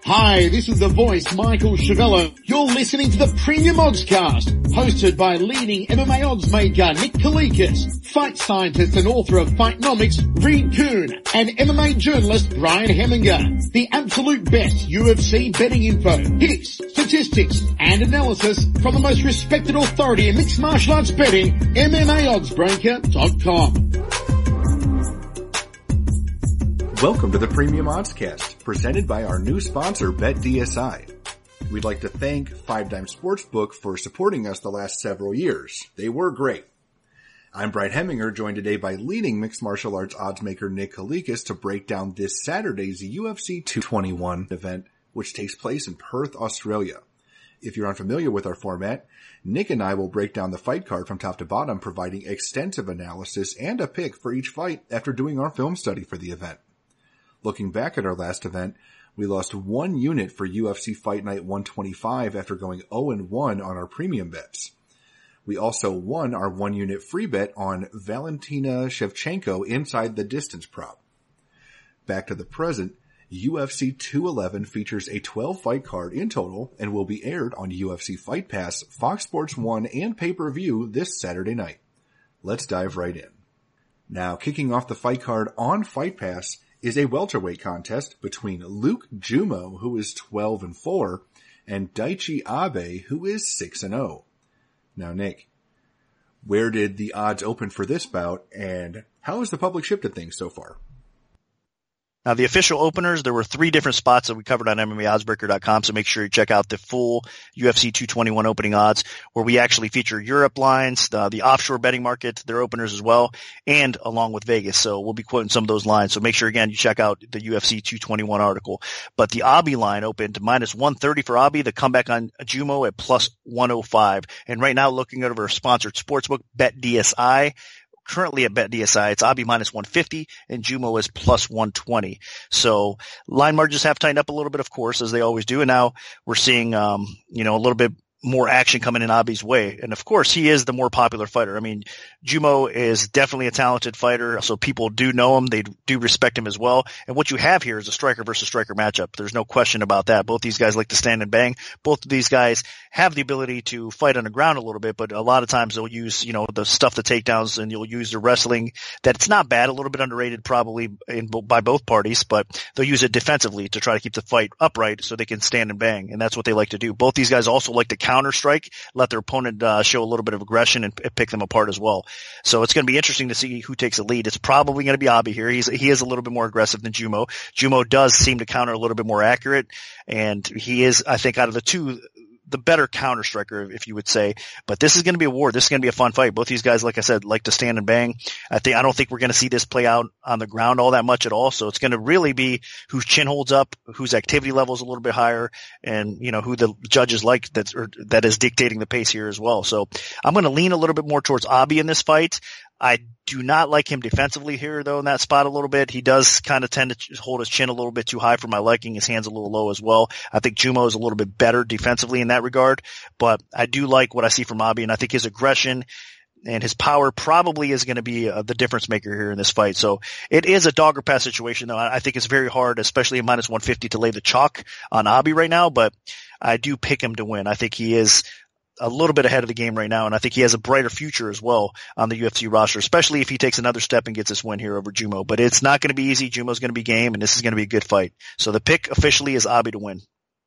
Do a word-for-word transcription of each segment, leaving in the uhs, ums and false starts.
Hi, this is the voice, Michael Chavello. You're listening to the Premium Oddscast, hosted by leading M M A odds maker Nick Kalikas, fight scientist and author of Fightnomics Reed Kuhn, and M M A journalist Brian Heminger. The absolute best U F C betting info, hits, statistics, and analysis from the most respected authority in mixed martial arts betting, M M A oddsbreaker dot com. Welcome to the Premium Oddscast, presented by our new sponsor, BetDSI. We'd like to thank Five Dime Sportsbook for supporting us the last several years. They were great. I'm Brian Heminger, joined today by leading mixed martial arts oddsmaker Nick Kalikas to break down this Saturday's U F C two twenty-one event, which takes place in Perth, Australia. If you're unfamiliar with our format, Nick and I will break down the fight card from top to bottom, providing extensive analysis and a pick for each fight after doing our film study for the event. Looking back at our last event, we lost one unit for U F C Fight Night one twenty-five after going oh and one on our premium bets. We also won our one unit free bet on Valentina Shevchenko inside the distance prop. Back to the present, U F C two eleven features a twelve fight card in total and will be aired on U F C Fight Pass, Fox Sports one, and pay-per-view this Saturday night. Let's dive right in. Now, kicking off the fight card on Fight Pass is a welterweight contest between Luke Jumeau, who is twelve and four, and Daichi Abe, who is six and oh. Now, Nick, where did the odds open for this bout, and how has the public shifted things so far? Now, the official openers, there were three different spots that we covered on M M A oddsbreaker dot com, so make sure you check out the full U F C two twenty-one opening odds, where we actually feature Europe lines, the, the offshore betting market, their openers as well, and along with Vegas. So we'll be quoting some of those lines. So make sure, again, you check out the U F C two twenty-one article. But the Abe line opened minus one thirty for Abe, the comeback on Jumeau at plus one oh five. And right now, looking over our sponsored sportsbook, BetDSI, currently at BetDSI, it's Abe minus one fifty and Jumeau is plus one twenty. So line margins have tightened up a little bit, of course, as they always do. And now we're seeing, um, you know, a little bit more action coming in Abe's way. And of course, he is the more popular fighter. I mean, Jumeau is definitely a talented fighter, so people do know him. They do respect him as well. And what you have here is a striker versus striker matchup. There's no question about that. Both these guys like to stand and bang. Both of these guys have the ability to fight on the ground a little bit, but a lot of times they'll use, you know, the stuff, the takedowns, and you'll use the wrestling. That's not bad, a little bit underrated probably in, by both parties, but they'll use it defensively to try to keep the fight upright so they can stand and bang. And that's what they like to do. Both these guys also like to counter strike, let their opponent uh, show a little bit of aggression and p- pick them apart as well. So it's going to be interesting to see who takes the lead. It's probably going to be Abe here. He's he is a little bit more aggressive than Jumeau. Jumeau does seem to counter a little bit more accurate, and he is, I think, out of the two, the better counter striker, if you would say. But this is going to be a war. This is going to be a fun fight. Both these guys, like I said, like to stand and bang. I think I don't think we're going to see this play out on the ground all that much at all. So it's going to really be whose chin holds up, whose activity level is a little bit higher, and you know who the judges like that's or that is dictating the pace here as well. So I'm going to lean a little bit more towards Abe in this fight. I do not like him defensively here, though, in that spot a little bit. He does kind of tend to hold his chin a little bit too high for my liking. His hand's a little low as well. I think Jumeau is a little bit better defensively in that regard, but I do like what I see from Abe, and I think his aggression and his power probably is going to be uh, the difference maker here in this fight. So it is a dog or pass situation, though. I, I think it's very hard, especially at minus one fifty, to lay the chalk on Abe right now, but I do pick him to win. I think he is a little bit ahead of the game right now, and I think he has a brighter future as well on the U F C roster, especially if he takes another step and gets this win here over Jumeau. But it's not going to be easy. Jumeau's going to be game, and this is going to be a good fight. So the pick officially is Abe to win.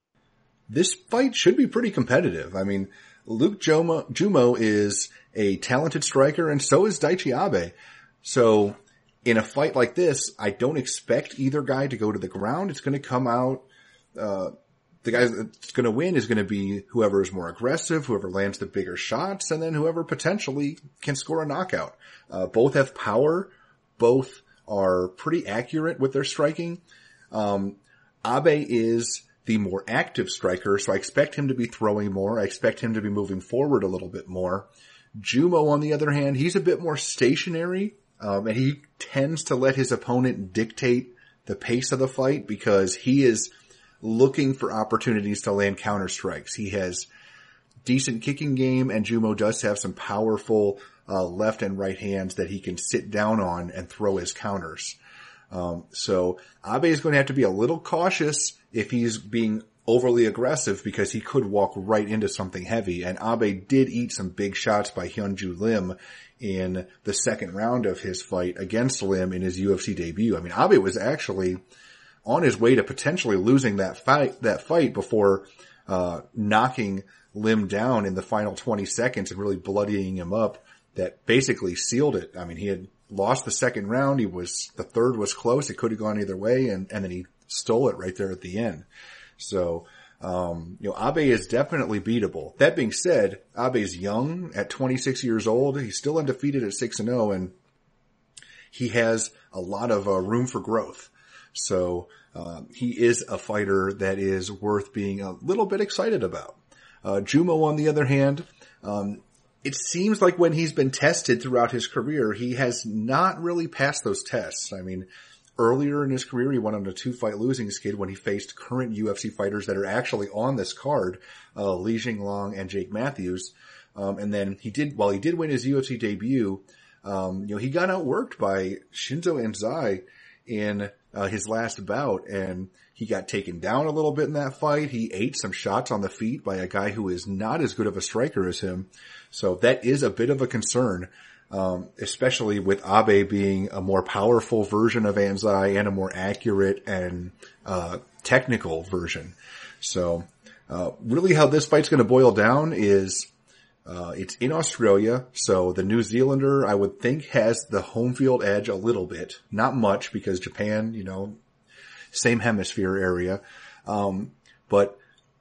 This fight should be pretty competitive. I mean, Luke Jumeau, Jumeau is a talented striker, and so is Daichi Abe. So in a fight like this, I don't expect either guy to go to the ground. It's going to come out uh the guy that's going to win is going to be whoever is more aggressive, whoever lands the bigger shots, and then whoever potentially can score a knockout. Uh, both have power. Both are pretty accurate with their striking. Um, Abe is the more active striker, so I expect him to be throwing more. I expect him to be moving forward a little bit more. Jumeau, on the other hand, he's a bit more stationary, um, and he tends to let his opponent dictate the pace of the fight because he is looking for opportunities to land counter strikes. He has decent kicking game, and Jumeau does have some powerful uh, left and right hands that he can sit down on and throw his counters. Um, so Abe is going to have to be a little cautious if he's being overly aggressive because he could walk right into something heavy. And Abe did eat some big shots by Hyunju Lim in the second round of his fight against Lim in his U F C debut. I mean, Abe was actually on his way to potentially losing that fight, that fight before, uh, knocking Lim down in the final twenty seconds and really bloodying him up. That basically sealed it. I mean, he had lost the second round. He was, the third was close. It could have gone either way. And, and then he stole it right there at the end. So, um, you know, Abe is definitely beatable. That being said, Abe's young at twenty-six years old. He's still undefeated at six and oh, and he has a lot of uh, room for growth. So, uh, he is a fighter that is worth being a little bit excited about. Uh, Jumo, on the other hand, um, it seems like when he's been tested throughout his career, he has not really passed those tests. I mean, earlier in his career, he went on a two-fight losing skid when he faced current U F C fighters that are actually on this card, uh, Li Jinglong and Jake Matthews. Um, and then he did, while he did win his U F C debut, um, you know, he got outworked by Shinzo Anzai in uh, his last bout, and he got taken down a little bit in that fight. He ate some shots on the feet by a guy who is not as good of a striker as him. So that is a bit of a concern. Um, especially with Abe being a more powerful version of Anzai and a more accurate and, uh, technical version. So, uh, really how this fight's going to boil down is, uh, it's in Australia. So the New Zealander, I would think, has the home field edge a little bit. Not much because Japan, you know, same hemisphere area. Um, but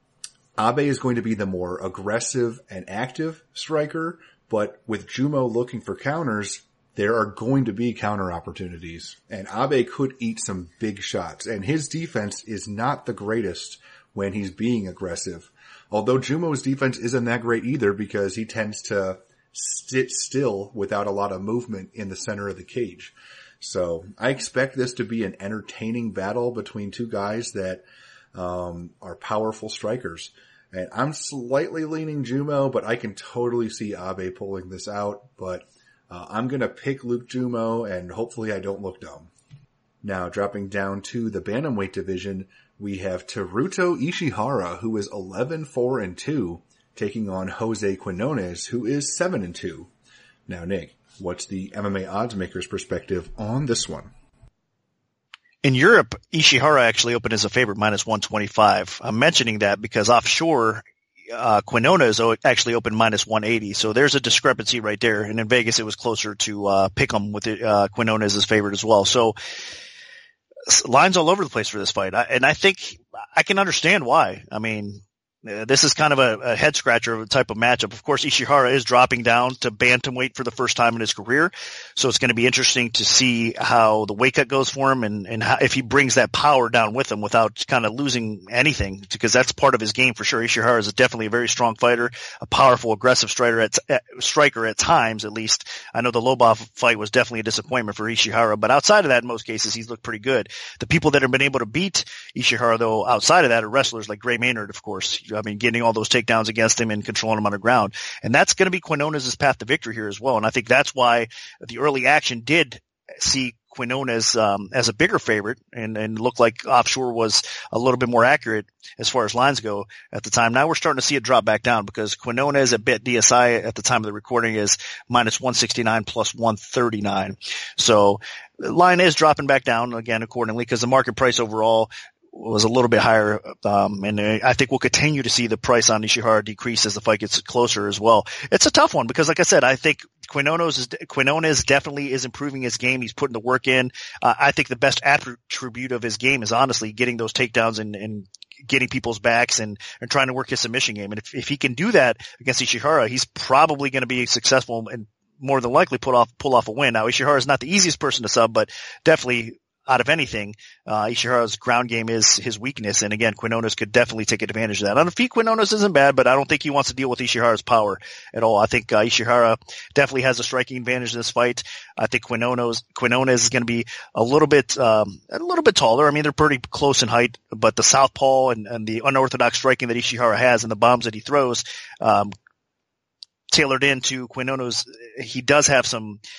Abe is going to be the more aggressive and active striker. But with Jumo looking for counters, there are going to be counter opportunities. And Abe could eat some big shots. And his defense is not the greatest when he's being aggressive. Although Jumo's defense isn't that great either because he tends to sit still without a lot of movement in the center of the cage. So I expect this to be an entertaining battle between two guys that um are powerful strikers. And I'm slightly leaning Jumo, but I can totally see Abe pulling this out. But uh, I'm going to pick Luke Jumo, and hopefully I don't look dumb. Now, dropping down to the bantamweight division, we have Teruto Ishihara, who is eleven four and two, taking on Jose Quinones, who is seven and two. Now, Nick, what's the M M A odds maker's perspective on this one? In Europe, Ishihara actually opened as a favorite, minus one twenty-five. I'm mentioning that because offshore, uh, Quinones actually opened minus one eighty. So there's a discrepancy right there. And in Vegas, it was closer to, uh, Pick'em with it, uh, Quinones as favorite as well. So lines all over the place for this fight. I, and I think I can understand why. I mean, Uh, this is kind of a, a head scratcher of a type of matchup. Of course, Ishihara is dropping down to bantamweight for the first time in his career. So it's going to be interesting to see how the weight cut goes for him and, and how, if he brings that power down with him without kind of losing anything, because that's part of his game for sure. Ishihara is definitely a very strong fighter, a powerful, aggressive striker at, uh, striker at times, at least. I know the Lobov fight was definitely a disappointment for Ishihara, but outside of that, in most cases, he's looked pretty good. The people that have been able to beat Ishihara, though, outside of that are wrestlers like Gray Maynard, of course. I mean, getting all those takedowns against him and controlling him on the ground. And that's going to be Quinones' path to victory here as well. And I think that's why the early action did see Quinones um, as a bigger favorite and, and looked like offshore was a little bit more accurate as far as lines go at the time. Now we're starting to see it drop back down because Quinones at Bet D S I at the time of the recording is minus one sixty-nine plus one thirty-nine. So the line is dropping back down again accordingly because the market price overall was a little bit higher, um, and I think we'll continue to see the price on Ishihara decrease as the fight gets closer as well. It's a tough one because, like I said, I think Quinones is, Quinones definitely is improving his game. He's putting the work in. Uh, I think the best attribute of his game is honestly getting those takedowns and, and getting people's backs and, and trying to work his submission game. And if, if he can do that against Ishihara, he's probably going to be successful and more than likely pull off, pull off a win. Now, Ishihara is not the easiest person to sub, but definitely out of anything, uh, Ishihara's ground game is his weakness. And again, Quinones could definitely take advantage of that. On the feet, Quinones isn't bad, but I don't think he wants to deal with Ishihara's power at all. I think, uh, Ishihara definitely has a striking advantage in this fight. I think Quinones, Quinones is going to be a little bit, um, a little bit taller. I mean, they're pretty close in height, but the southpaw and, and the unorthodox striking that Ishihara has and the bombs that he throws, um, tailored into Quinones, he does have some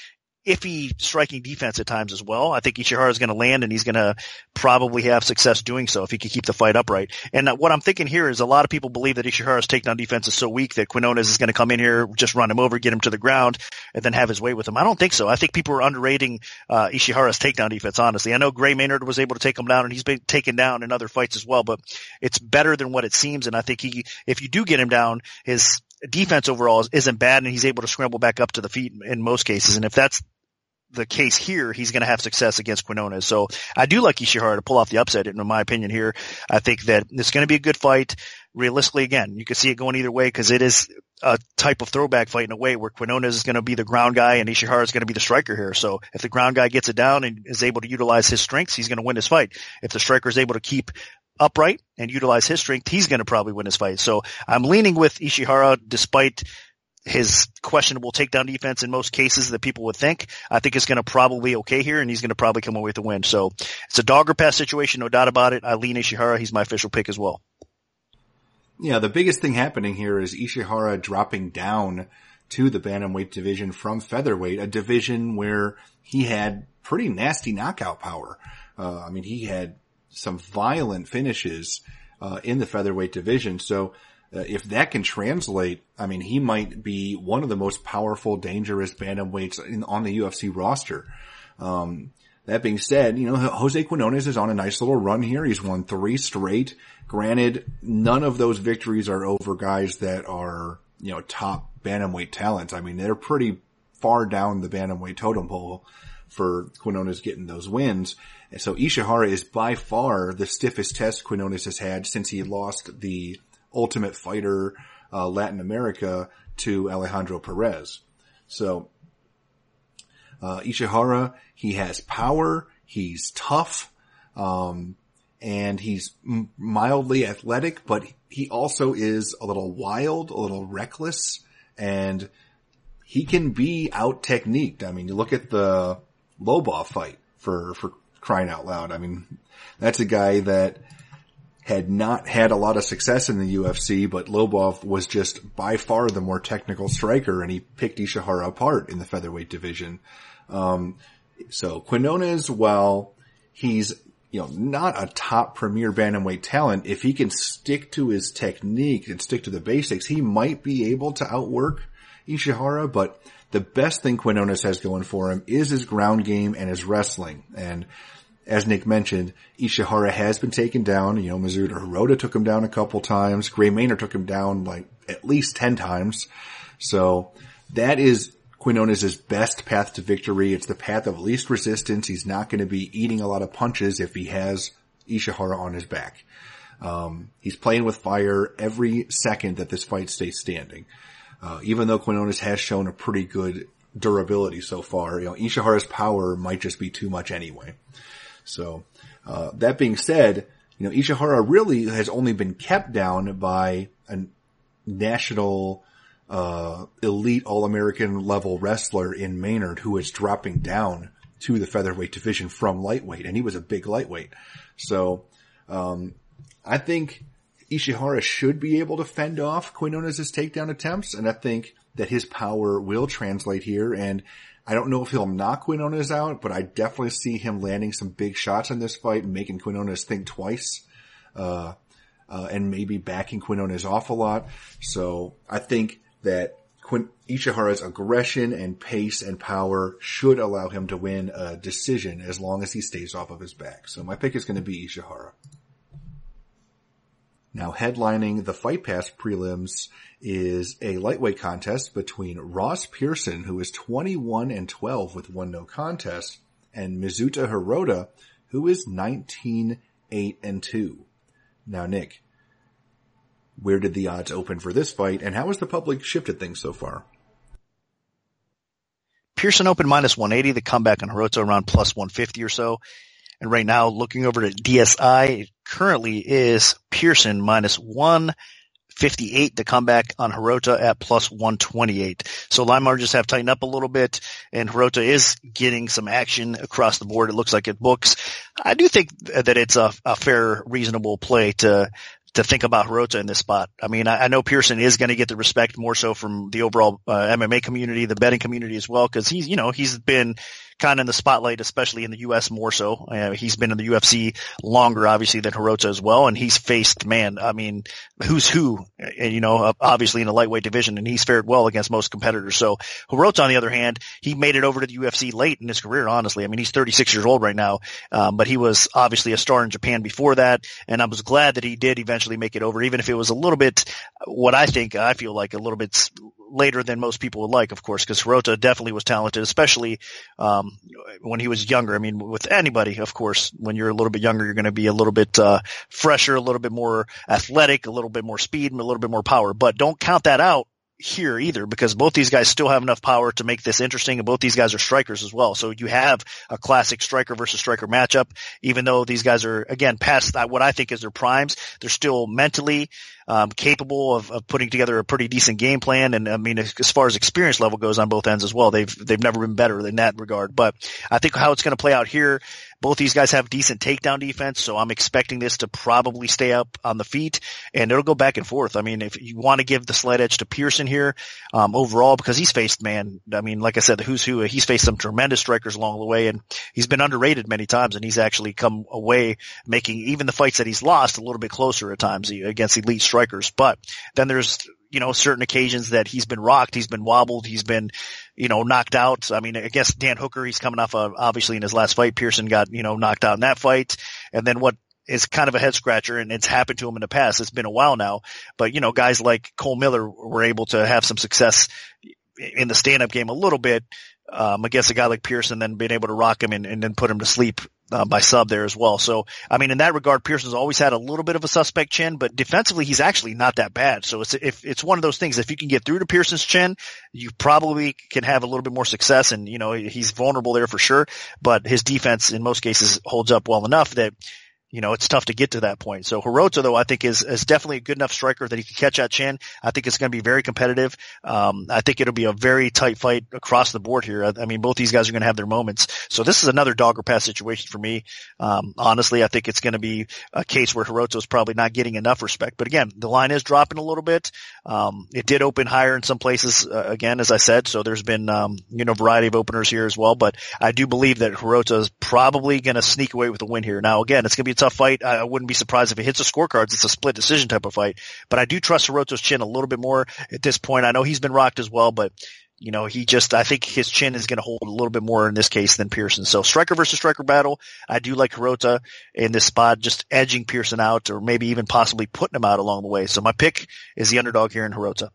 iffy striking defense at times as well. I think Ishihara is going to land, and he's going to probably have success doing so if he can keep the fight upright. And what I'm thinking here is a lot of people believe that Ishihara's takedown defense is so weak that Quinones is going to come in here, just run him over, get him to the ground, and then have his way with him. I don't think so. I think people are underrating uh, Ishihara's takedown defense, honestly. I know Gray Maynard was able to take him down, and he's been taken down in other fights as well, but it's better than what it seems. And I think he, if you do get him down, his defense overall isn't bad, and he's able to scramble back up to the feet in most cases. And if that's the case here, he's going to have success against Quinones. So I do like Ishihara to pull off the upset, in my opinion here. I think that it's going to be a good fight. Realistically, again, you could see it going either way because it is a type of throwback fight in a way where Quinones is going to be the ground guy and Ishihara is going to be the striker here. So if the ground guy gets it down and is able to utilize his strengths, he's going to win his fight. If the striker is able to keep upright and utilize his strength, he's going to probably win his fight. So I'm leaning with Ishihara despite his questionable takedown defense in most cases that people would think. I think it's going to probably be okay here, and he's going to probably come away with the win. So it's a dog or pass situation, no doubt about it. I lean Ishihara. He's my official pick as well. Yeah, the biggest thing happening here is Ishihara dropping down to the bantamweight division from featherweight, a division where he had pretty nasty knockout power. Uh, I mean, he had some violent finishes uh, in the featherweight division. So Uh, if that can translate, I mean, he might be one of the most powerful, dangerous bantamweights in, on the U F C roster. Um, that being said, you know, Jose Quinones is on a nice little run here. He's won three straight. Granted, none of those victories are over guys that are, you know, top bantamweight talents. I mean, they're pretty far down the bantamweight totem pole for Quinones getting those wins. And so Ishihara is by far the stiffest test Quinones has had since he lost the Ultimate Fighter uh, Latin America to Alejandro Perez. So uh, Ishihara, he has power, he's tough, um, and he's m- mildly athletic, but he also is a little wild, a little reckless, and he can be out-techniqued. I mean, you look at the Lobov fight for, for crying out loud. I mean, that's a guy that had not had a lot of success in the U F C, but Lobov was just by far the more technical striker, and he picked Ishihara apart in the featherweight division. Um, so Quinones, while he's, you know, not a top premier bantamweight talent, if he can stick to his technique and stick to the basics, he might be able to outwork Ishihara, but the best thing Quinones has going for him is his ground game and his wrestling. And as Nick mentioned, Ishihara has been taken down. You know, Mizuta Hirota took him down a couple times. Gray Maynard took him down like at least ten times. So that is Quinones' best path to victory. It's the path of least resistance. He's not going to be eating a lot of punches if he has Ishihara on his back. Um, he's playing with fire every second that this fight stays standing. Uh, even though Quinones has shown a pretty good durability so far, you know, Ishihara's power might just be too much anyway. So, uh, that being said, you know, Ishihara really has only been kept down by a national, uh, elite All-American level wrestler in Maynard who is dropping down to the featherweight division from lightweight, and he was a big lightweight. So, um, I think Ishihara should be able to fend off Quinones' takedown attempts, and I think that his power will translate here, and I don't know if he'll knock Quinones out, but I definitely see him landing some big shots in this fight and making Quinones think twice, uh, uh, and maybe backing Quinones off a lot. So I think that Quin- Ishihara's aggression and pace and power should allow him to win a decision as long as he stays off of his back. So my pick is going to be Ishihara. Now headlining the Fight Pass prelims is a lightweight contest between Ross Pearson, who is twenty-one and twelve with one no contest, and Mizuta Hirota, who is nineteen, eight and two. Now Nick, where did the odds open for this fight, and how has the public shifted things so far? Pearson opened minus one eighty, the comeback on Hirota around plus one fifty or so. And right now, looking over to D S I, it currently is Pearson minus one fifty-eight, the comeback on Hirota at plus one twenty-eight. So line margins have tightened up a little bit, and Hirota is getting some action across the board. It looks like it books. I do think that it's a, a fair, reasonable play to to think about Hirota in this spot. I mean, I, I know Pearson is going to get the respect more so from the overall uh, M M A community, the betting community as well, because he's, you know, he's been kind of in the spotlight, especially in the U S more so. Uh, he's been in the U F C longer, obviously, than Hirota as well, and he's faced, man, I mean, who's who, and, you know, obviously in the lightweight division, and he's fared well against most competitors. So Hirota, on the other hand, he made it over to the U F C late in his career, honestly. I mean, he's thirty-six years old right now, um, but he was obviously a star in Japan before that, and I was glad that he did eventually make it over, even if it was a little bit, what I think, I feel like a little bit later than most people would like, of course, because Hirota definitely was talented, especially um when he was younger. I mean, with anybody, of course, when you're a little bit younger, you're going to be a little bit uh fresher, a little bit more athletic, a little bit more speed, and a little bit more power. But don't count that out here either, because both these guys still have enough power to make this interesting, and both these guys are strikers as well. So you have a classic striker versus striker matchup, even though these guys are, again, past what I think is their primes. They're still mentally um capable of, of putting together a pretty decent game plan, and I mean, as, as far as experience level goes on both ends as well, they've they've never been better in that regard. But I think how it's going to play out here, both these guys have decent takedown defense, so I'm expecting this to probably stay up on the feet, and it'll go back and forth. I mean, if you want to give the slight edge to Pearson here, um, overall, because he's faced, man, I mean, like I said, the who's who, he's faced some tremendous strikers along the way, and he's been underrated many times, and he's actually come away making even the fights that he's lost a little bit closer at times against elite strikers. But then there's, you know, certain occasions that he's been rocked, he's been wobbled, he's been, you know, knocked out. I mean, I guess Dan Hooker, he's coming off of, obviously in his last fight, Pearson got, you know, knocked out in that fight. And then what is kind of a head scratcher, and it's happened to him in the past. It's been a while now, but you know, guys like Cole Miller were able to have some success in the stand-up game a little bit, um, against a guy like Pearson, then being able to rock him and, and then put him to sleep Uh, by sub there as well. So, I mean, in that regard, Pearson's always had a little bit of a suspect chin, but defensively, he's actually not that bad. So it's, if it's one of those things, if you can get through to Pearson's chin, you probably can have a little bit more success, and, you know, he's vulnerable there for sure, but his defense in most cases holds up well enough that, you know, it's tough to get to that point. So Hirota, though, I think is, is definitely a good enough striker that he can catch that chin. I think it's going to be very competitive. Um, I think it'll be a very tight fight across the board here. I, I mean, both these guys are going to have their moments. So this is another dog or pass situation for me. Um, honestly, I think it's going to be a case where Hirota is probably not getting enough respect. But again, the line is dropping a little bit. Um, it did open higher in some places, uh, again, as I said. So there's been, um, you know, variety of openers here as well. But I do believe that Hirota is probably going to sneak away with a win here. Now, again, it's going to be a tough fight. I wouldn't be surprised if it hits the scorecards. It's a split decision type of fight, but I do trust Hiroto's chin a little bit more at this point. I know he's been rocked as well, but you know, he just, I think his chin is going to hold a little bit more in this case than Pearson. So striker versus striker battle. I do like Hirota in this spot, just edging Pearson out, or maybe even possibly putting him out along the way. So my pick is the underdog here in Hirota.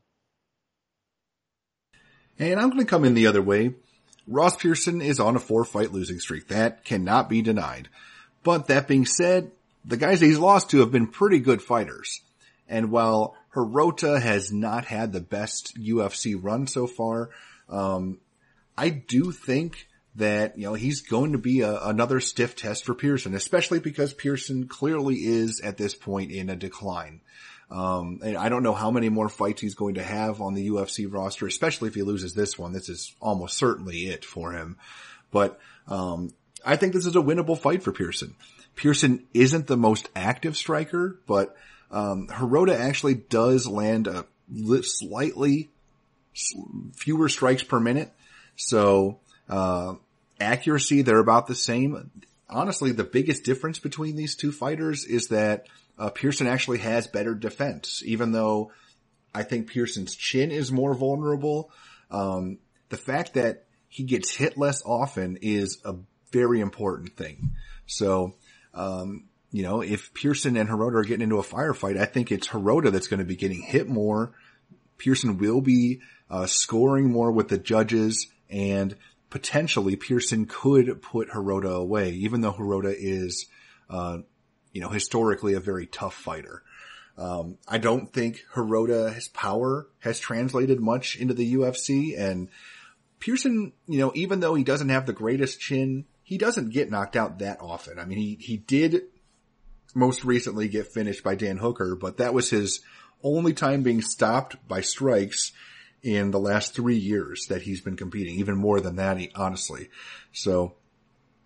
And I'm going to come in the other way. Ross Pearson is on a four fight losing streak. That cannot be denied. But that being said, the guys that he's lost to have been pretty good fighters. And while Hirota has not had the best U F C run so far, um, I do think that, you know, he's going to be a, another stiff test for Pearson, especially because Pearson clearly is at this point in a decline. Um, and I don't know how many more fights he's going to have on the U F C roster, especially if he loses this one. This is almost certainly it for him. But, um, I think this is a winnable fight for Pearson. Pearson isn't the most active striker, but um Hirota actually does land a slightly fewer strikes per minute. So uh accuracy, they're about the same. Honestly, the biggest difference between these two fighters is that uh, Pearson actually has better defense, even though I think Pearson's chin is more vulnerable. Um the fact that he gets hit less often is a very important thing. So Um, you know, if Pearson and Hirota are getting into a firefight, I think it's Hirota that's going to be getting hit more. Pearson will be uh, scoring more with the judges, and potentially Pearson could put Hirota away, even though Hirota is, uh, you know, historically a very tough fighter. Um, I don't think Hirota's power has translated much into the U F C, and Pearson, you know, even though he doesn't have the greatest chin, he doesn't get knocked out that often. I mean, he, he did most recently get finished by Dan Hooker, but that was his only time being stopped by strikes in the last three years that he's been competing, even more than that, honestly. So,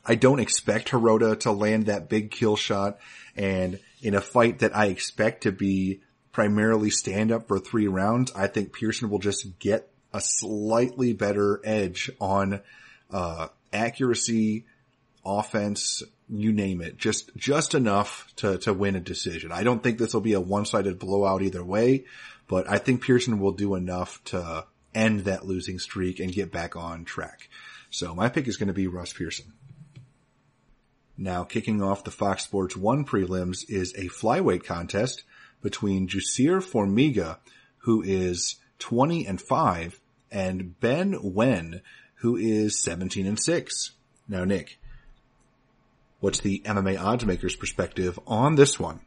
I don't expect Hirota to land that big kill shot, and in a fight that I expect to be primarily stand up for three rounds, I think Pearson will just get a slightly better edge on uh accuracy, offense, you name it, just just enough to to win a decision. I don't think this will be a one-sided blowout either way, but I think Pearson will do enough to end that losing streak and get back on track. So my pick is going to be Ross Pearson. Now, kicking off the Fox Sports one prelims is a flyweight contest between Jusir Formiga, who is twenty and five, and Ben Nguyen, who is seventeen and six. Now, Nick, what's the M M A odds makers' perspective on this one?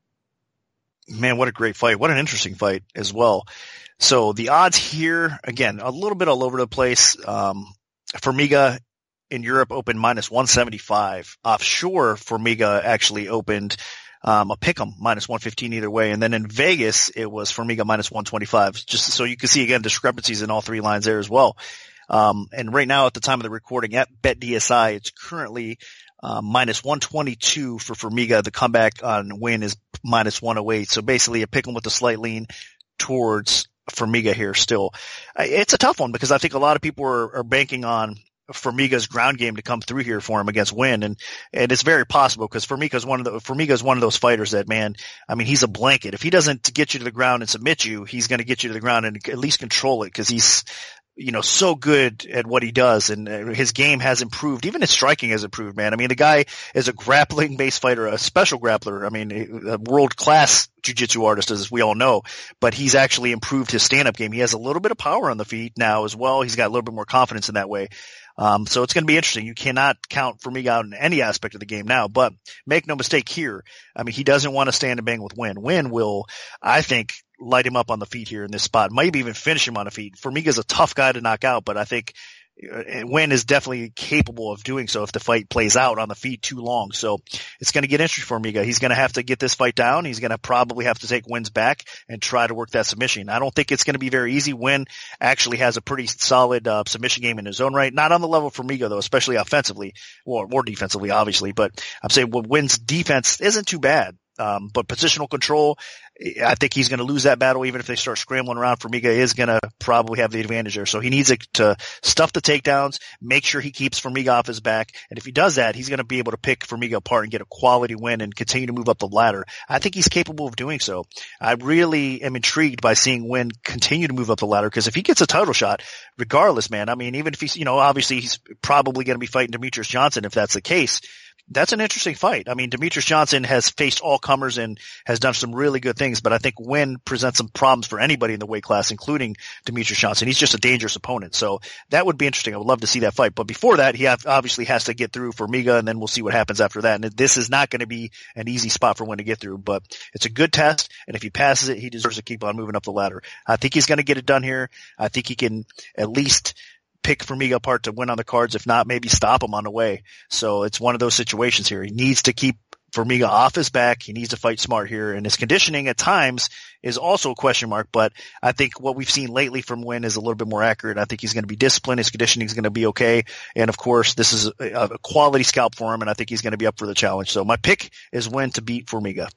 Man, what a great fight. What an interesting fight as well. So the odds here, again, a little bit all over the place. Um, Formiga in Europe opened minus one seventy-five. Offshore, Formiga actually opened um, a pick'em minus one fifteen either way. And then in Vegas, it was Formiga minus one twenty-five. Just so you can see, again, discrepancies in all three lines there as well. Um, and right now at the time of the recording at BetDSI, it's currently uh, minus one twenty-two for Formiga. The comeback on win is minus one oh eight. So basically a pick'em with a slight lean towards Formiga here still. It's a tough one because I think a lot of people are, are banking on Formiga's ground game to come through here for him against Nguyen, and and it's very possible because Formiga's one of the Formiga's one of those fighters that, man, I mean, he's a blanket. If he doesn't get you to the ground and submit you, he's going to get you to the ground and at least control it because he's, you know, so good at what he does, and his game has improved. Even his striking has improved, man. I mean, the guy is a grappling-based fighter, a special grappler. I mean, a world-class jiu-jitsu artist, as we all know, but he's actually improved his stand-up game. He has a little bit of power on the feet now as well. He's got a little bit more confidence in that way. Um, so it's going to be interesting. You cannot count Formiga out in any aspect of the game now, but make no mistake here. I mean, he doesn't want to stand and bang with Nguyen. Nguyen will, I think, light him up on the feet here in this spot. Maybe even finish him on the feet. Formiga's a tough guy to knock out, but I think Nguyen is definitely capable of doing so if the fight plays out on the feet too long. So it's going to get interesting for Formiga. He's going to have to get this fight down. He's going to probably have to take Nguyen's back and try to work that submission. I don't think it's going to be very easy. Nguyen actually has a pretty solid uh, submission game in his own right. Not on the level of Formiga though, especially offensively, or more defensively, obviously. But I'm saying well, Nguyen's defense isn't too bad. Um, but positional control, I think he's going to lose that battle even if they start scrambling around. Formiga is going to probably have the advantage there. So he needs to stuff the takedowns, make sure he keeps Formiga off his back. And if he does that, he's going to be able to pick Formiga apart and get a quality win and continue to move up the ladder. I think he's capable of doing so. I really am intrigued by seeing Nguyen continue to move up the ladder because if he gets a title shot, regardless, man, I mean, even if he's, you know, obviously he's probably going to be fighting Demetrius Johnson if that's the case. That's an interesting fight. I mean, Demetrius Johnson has faced all comers and has done some really good things, but I think Nguyen presents some problems for anybody in the weight class, including Demetrius Johnson. He's just a dangerous opponent. So that would be interesting. I would love to see that fight. But before that, he have, obviously has to get through Formiga, and then we'll see what happens after that. And this is not going to be an easy spot for Nguyen to get through, but it's a good test. And if he passes it, he deserves to keep on moving up the ladder. I think he's going to get it done here. I think he can at least pick Formiga apart to win on the cards. If not, maybe stop him on the way. So it's one of those situations here. He needs to keep Formiga off his back. He needs to fight smart here. And his conditioning at times is also a question mark, but I think what we've seen lately from Nguyen is a little bit more accurate. I think he's going to be disciplined. His conditioning is going to be okay. And of course, this is a, a quality scalp for him, and I think he's going to be up for the challenge. So my pick is Nguyen to beat Formiga.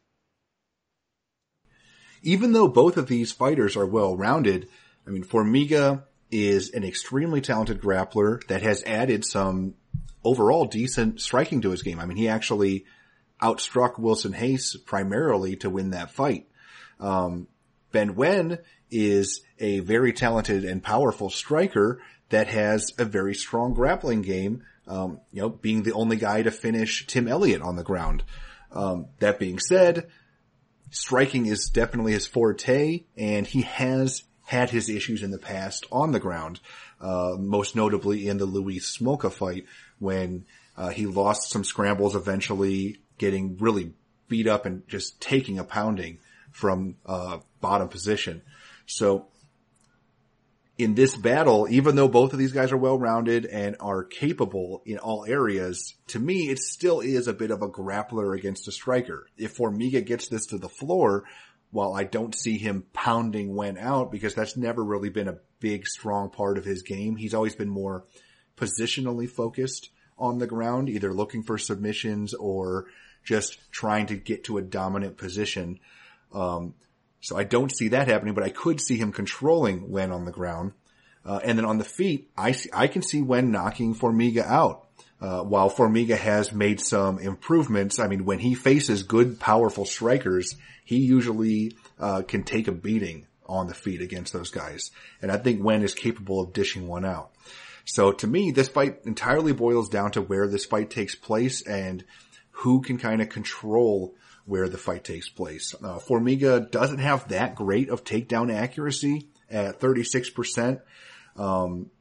Even though both of these fighters are well-rounded, I mean, Formiga is an extremely talented grappler that has added some overall decent striking to his game. I mean, he actually outstruck Wilson Hayes primarily to win that fight. Um, Ben Nguyen is a very talented and powerful striker that has a very strong grappling game, um, you know, being the only guy to finish Tim Elliott on the ground. Um, that being said, striking is definitely his forte, and he has had his issues in the past on the ground, uh, most notably in the Luis Smolka fight when uh, he lost some scrambles eventually, getting really beat up and just taking a pounding from uh bottom position. So in this battle, even though both of these guys are well-rounded and are capable in all areas, to me it still is a bit of a grappler against a striker. If Formiga gets this to the floor, while I don't see him pounding Nguyen out, because that's never really been a big, strong part of his game, he's always been more positionally focused on the ground, either looking for submissions or just trying to get to a dominant position. Um, so I don't see that happening, but I could see him controlling Wen on the ground. Uh, and then on the feet, I see, I can see Wen knocking Formiga out. Uh, while Formiga has made some improvements, I mean, when he faces good, powerful strikers, he usually, uh, can take a beating on the feet against those guys. And I think Wen is capable of dishing one out. So to me, this fight entirely boils down to where this fight takes place and who can kind of control where the fight takes place. Uh, Formiga doesn't have that great of takedown accuracy at thirty-six percent. Um,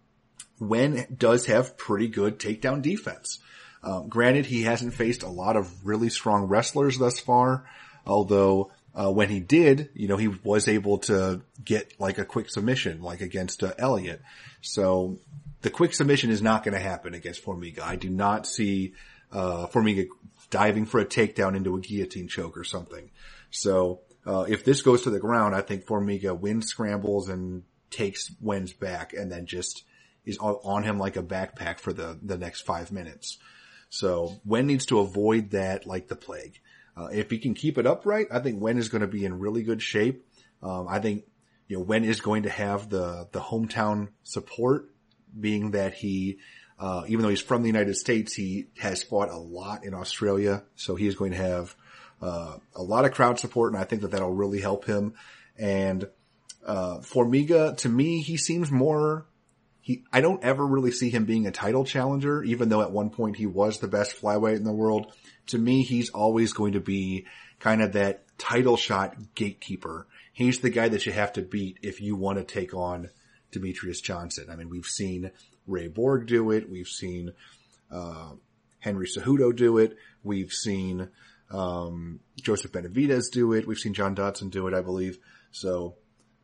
Wen does have pretty good takedown defense. Um, granted, he hasn't faced a lot of really strong wrestlers thus far, although uh, when he did, you know, he was able to get like a quick submission, like against uh, Elliott. So the quick submission is not going to happen against Formiga. I do not see uh Formiga diving for a takedown into a guillotine choke or something. So uh if this goes to the ground, I think Formiga wins scrambles and takes Wen's back and then just is on him like a backpack for the, the next five minutes. So Wen needs to avoid that like the plague. Uh, if he can keep it upright, I think Wen is going to be in really good shape. Um, I think, you know, Wen is going to have the, the hometown support, being that he, uh, even though he's from the United States, he has fought a lot in Australia. So he is going to have, uh, a lot of crowd support, and I think that that'll really help him. And, uh, Formiga, to me, he seems more, He, I don't ever really see him being a title challenger, even though at one point he was the best flyweight in the world. To me, he's always going to be kind of that title shot gatekeeper. He's the guy that you have to beat if you want to take on Demetrius Johnson. I mean, we've seen Ray Borg do it. We've seen, uh, Henry Cejudo do it. We've seen, um, Joseph Benavidez do it. We've seen John Dodson do it, I believe. So,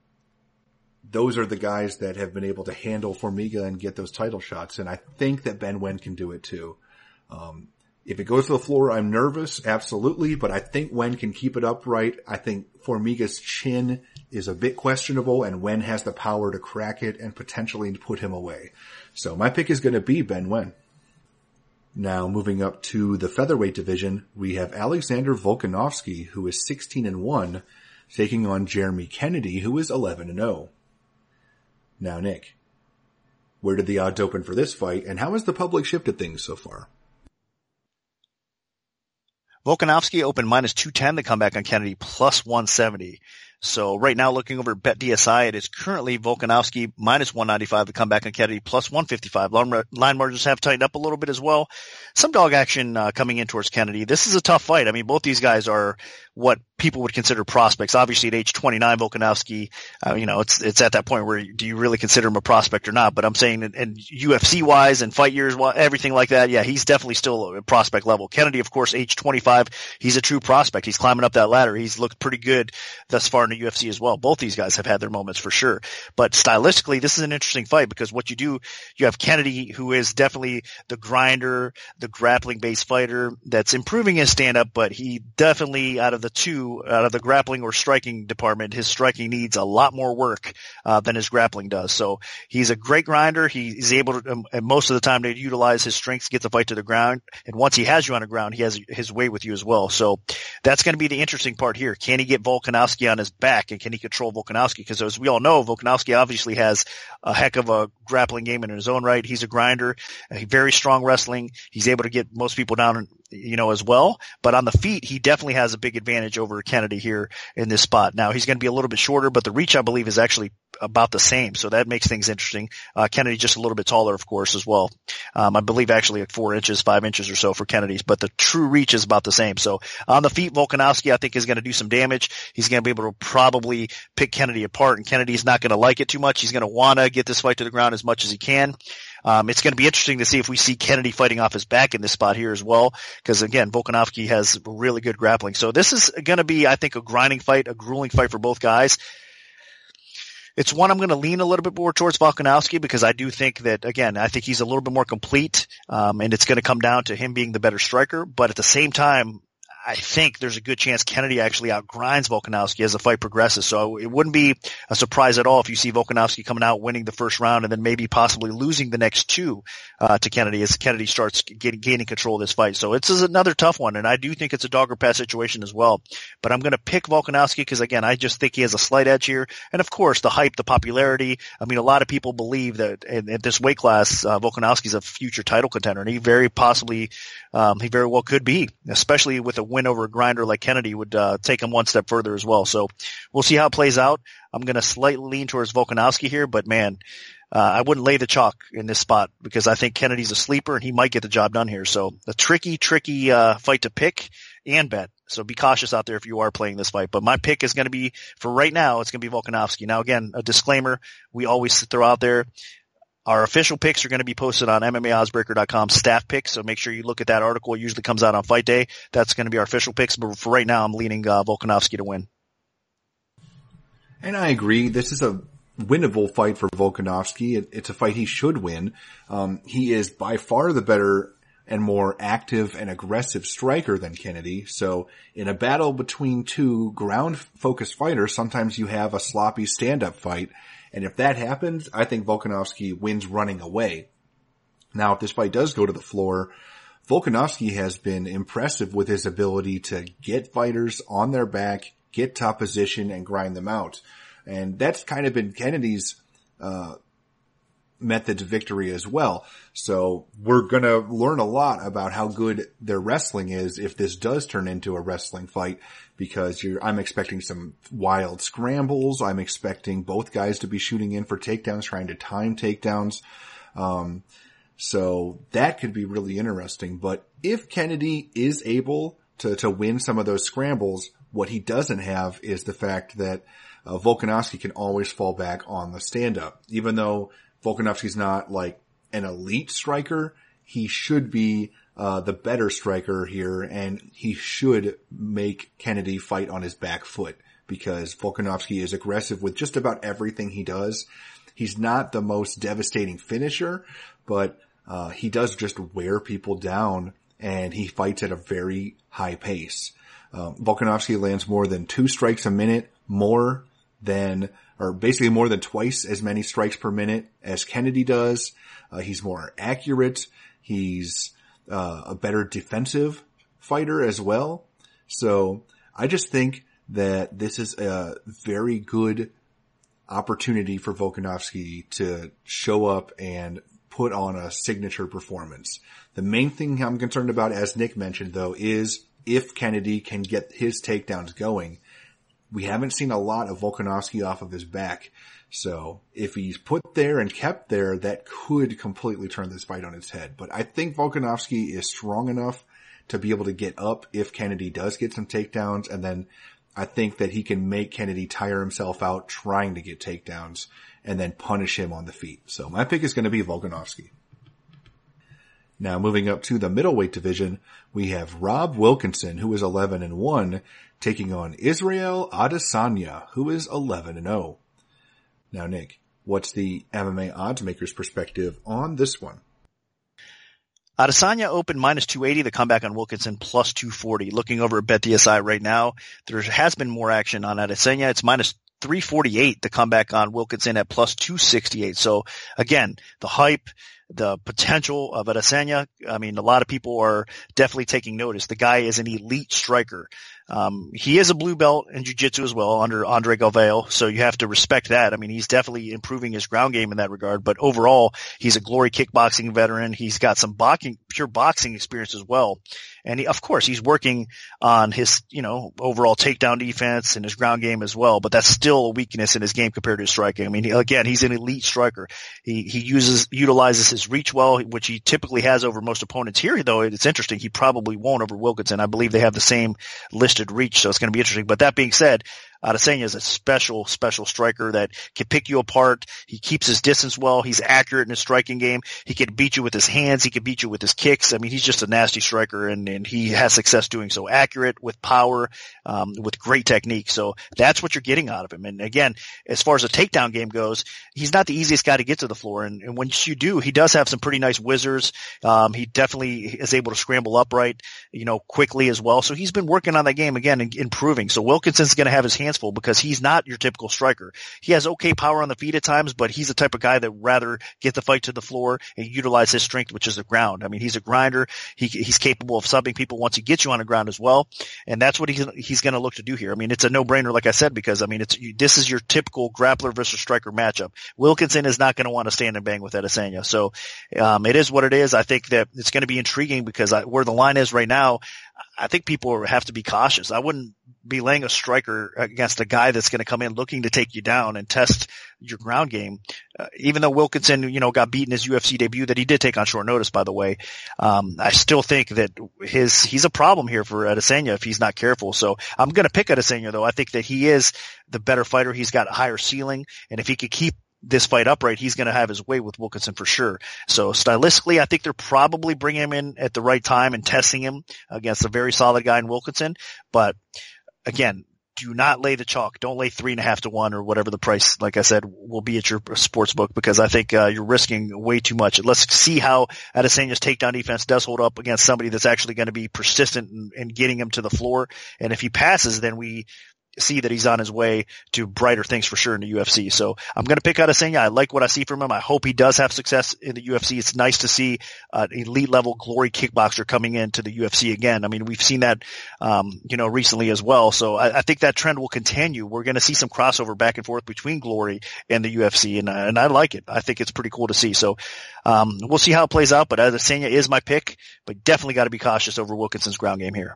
those are the guys that have been able to handle Formiga and get those title shots. And I think that Ben Wen can do it too. Um, if it goes to the floor, I'm nervous. Absolutely. But I think Wen can keep it upright. I think Formiga's chin is a bit questionable, and Wen has the power to crack it and potentially put him away. So my pick is going to be Ben Wen. Now moving up to the featherweight division, we have Alexander Volkanovski, who is sixteen and one, taking on Jeremy Kennedy, who is eleven and oh. Now, Nick, where did the odds open for this fight, and how has the public shifted things so far? Volkanovski opened minus two ten to come back on Kennedy, plus one seventy. So right now, looking over at Bet D S I, it is currently Volkanovski minus one ninety-five to come back on Kennedy, plus one fifty-five. Line, line margins have tightened up a little bit as well. Some dog action uh, coming in towards Kennedy. This is a tough fight. I mean, both these guys are what people would consider prospects. Obviously, at age twenty-nine, Volkanovski, uh, you know, it's it's at that point where do you really consider him a prospect or not? But I'm saying, in, in U F C-wise and fight years, everything like that, yeah, he's definitely still a prospect level. Kennedy, of course, age twenty-five, he's a true prospect. He's climbing up that ladder. He's looked pretty good thus far in the U F C as well. Both these guys have had their moments for sure. But stylistically, this is an interesting fight because what you do, you have Kennedy, who is definitely the grinder, the grappling-based fighter that's improving his stand-up, but he definitely, out of the two, out of the grappling or striking department, his striking needs a lot more work uh, than his grappling does. So he's a great grinder. He's able to, um, and most of the time, to utilize his strengths to get the fight to the ground. And once he has you on the ground, he has his way with you as well. So that's going to be the interesting part here. Can he get Volkanovski on his back, and can he control Volkanovski? Because as we all know, Volkanovski obviously has a heck of a grappling game in his own right. He's a grinder, uh, very strong wrestling. He's able to get most people down, you know, as well. But on the feet, he definitely has a big advantage over Kennedy here in this spot. Now, he's going to be a little bit shorter, but the reach, I believe, is actually about the same. So that makes things interesting. Uh, Kennedy just a little bit taller, of course, as well. Um, I believe actually like four inches, five inches or so for Kennedy's, but the true reach is about the same. So on the feet, Volkanovski, I think, is going to do some damage. He's going to be able to probably pick Kennedy apart, and Kennedy's not going to like it too much. He's going to want to get this fight to the ground as much as he can. Um, it's going to be interesting to see if we see Kennedy fighting off his back in this spot here as well, because again, Volkanovski has really good grappling. So this is going to be, I think, a grinding fight, a grueling fight for both guys. It's one I'm going to lean a little bit more towards Volkanovski because I do think that, again, I think he's a little bit more complete, um, and it's going to come down to him being the better striker. But at the same time, I think there's a good chance Kennedy actually outgrinds Volkanovski as the fight progresses. So it wouldn't be a surprise at all if you see Volkanovski coming out winning the first round and then maybe possibly losing the next two uh, to Kennedy as Kennedy starts getting, gaining control of this fight. So it's another tough one, and I do think it's a dog or pass situation as well. But I'm going to pick Volkanovski because, again, I just think he has a slight edge here. And, of course, the hype, the popularity. I mean, a lot of people believe that in, at this weight class, uh, Volkanovski's a future title contender, and he very possibly um, he very well could be, especially with a win over a grinder like Kennedy would uh, take him one step further as well. So we'll see how it plays out. I'm going to slightly lean towards Volkanovski here, but man, uh, I wouldn't lay the chalk in this spot because I think Kennedy's a sleeper and he might get the job done here. So a tricky, tricky uh, fight to pick and bet. So be cautious out there if you are playing this fight. But my pick is going to be, for right now, it's going to be Volkanovski. Now, again, a disclaimer we always throw out there. Our official picks are going to be posted on M M A oddsbreaker dot com staff picks, so make sure you look at that article. It usually comes out on fight day. That's going to be our official picks, but for right now, I'm leaning uh, Volkanovski to win. And I agree. This is a winnable fight for Volkanovski. It, it's a fight he should win. Um, he is by far the better and more active and aggressive striker than Kennedy. So in a battle between two ground-focused fighters, sometimes you have a sloppy stand-up fight. And if that happens, I think Volkanovski wins running away. Now, if this fight does go to the floor, Volkanovski has been impressive with his ability to get fighters on their back, get top position, and grind them out. And that's kind of been Kennedy's uh method to victory as well. So we're going to learn a lot about how good their wrestling is if this does turn into a wrestling fight, because you're, I'm expecting some wild scrambles. I'm expecting both guys to be shooting in for takedowns, trying to time takedowns. Um, so that could be really interesting. But if Kennedy is able to, to win some of those scrambles, what he doesn't have is the fact that uh, Volkanovski can always fall back on the stand-up. Even though Volkanovski's not like an elite striker, he should be uh the better striker here, and he should make Kennedy fight on his back foot because Volkanovski is aggressive with just about everything he does. He's not the most devastating finisher, but uh he does just wear people down, and he fights at a very high pace. Um, Volkanovski lands more than two strikes a minute, more than or basically more than twice as many strikes per minute as Kennedy does. Uh, he's more accurate. He's uh, a better defensive fighter as well. So I just think that this is a very good opportunity for Volkanovski to show up and put on a signature performance. The main thing I'm concerned about, as Nick mentioned, though, is if Kennedy can get his takedowns going. We haven't seen a lot of Volkanovski off of his back. So if he's put there and kept there, that could completely turn this fight on its head. But I think Volkanovski is strong enough to be able to get up if Kennedy does get some takedowns. And then I think that he can make Kennedy tire himself out trying to get takedowns and then punish him on the feet. So my pick is going to be Volkanovski. Now moving up to the middleweight division, we have Rob Wilkinson, who is eleven and one, taking on Israel Adesanya, who is eleven and oh. Now, Nick, what's the M M A odds maker's perspective on this one? Adesanya opened minus two eighty, the comeback on Wilkinson plus two forty. Looking over at BetDSI right now, there has been more action on Adesanya. It's minus three forty-eight, the comeback on Wilkinson at plus two sixty-eight. So again, the hype, the potential of Adesanya, I mean, a lot of people are definitely taking notice. The guy is an elite striker. Um, he is a blue belt in jiu-jitsu as well under Andre Galvao, so you have to respect that. I mean, he's definitely improving his ground game in that regard, but overall, he's a Glory kickboxing veteran. He's got some boxing, pure boxing experience as well. And he, of course, he's working on his, you know, overall takedown defense and his ground game as well, but that's still a weakness in his game compared to his striking. I mean, he, again, he's an elite striker. He, he uses, utilizes his reach well, which he typically has over most opponents. Here, though, it's interesting. He probably won't over Wilkinson. I believe they have the same listed reach, so it's going to be interesting. But that being said, Adesanya is a special, special striker that can pick you apart. He keeps his distance well. He's accurate in his striking game. He can beat you with his hands. He can beat you with his kicks. I mean, he's just a nasty striker, and, and he has success doing so. Accurate, with power, um, with great technique. So that's what you're getting out of him. And again, as far as the takedown game goes, he's not the easiest guy to get to the floor. And, and once you do, he does have some pretty nice whizzers. Um, he definitely is able to scramble upright, you know, quickly as well. So he's been working on that game again and improving. So Wilkinson's going to have his hands full because he's not your typical striker. He has okay power on the feet at times, but he's the type of guy that would rather get the fight to the floor and utilize his strength, which is the ground. I mean, he's a grinder. He, he's capable of subbing people once he gets you on the ground as well. And that's what he's, he's going to look to do here. I mean, it's a no-brainer, like I said, because I mean, it's, this is your typical grappler versus striker matchup. Wilkinson is not going to want to stand and bang with Adesanya. So, um, it is what it is. I think that it's going to be intriguing because I, where the line is right now, I think people have to be cautious. I wouldn't be laying a striker against a guy that's going to come in looking to take you down and test your ground game. Uh, even though Wilkinson, you know, got beaten his U F C debut that he did take on short notice, by the way, um, I still think that his, he's a problem here for Adesanya if he's not careful. So I'm going to pick Adesanya though. I think that he is the better fighter. He's got a higher ceiling, and if he could keep this fight upright, he's going to have his way with Wilkinson for sure. So stylistically, I think they're probably bringing him in at the right time and testing him against a very solid guy in Wilkinson. But again, do not lay the chalk. Don't lay three and a half to one or whatever the price, like I said, will be at your sports book, because I think uh, you're risking way too much. Let's see how Adesanya's takedown defense does hold up against somebody that's actually going to be persistent in, in getting him to the floor. And if he passes, then we see that he's on his way to brighter things for sure in the U F C. So I'm going to pick Adesanya. I like what I see from him. I hope he does have success in the U F C. It's nice to see uh, an elite level Glory kickboxer coming into the U F C again. I mean, we've seen that, um, you know, recently as well. So I, I think that trend will continue. We're going to see some crossover back and forth between Glory and the U F C, and, uh, and I like it. I think it's pretty cool to see. So, um, we'll see how it plays out, but Adesanya is my pick, but definitely got to be cautious over Wilkinson's ground game here.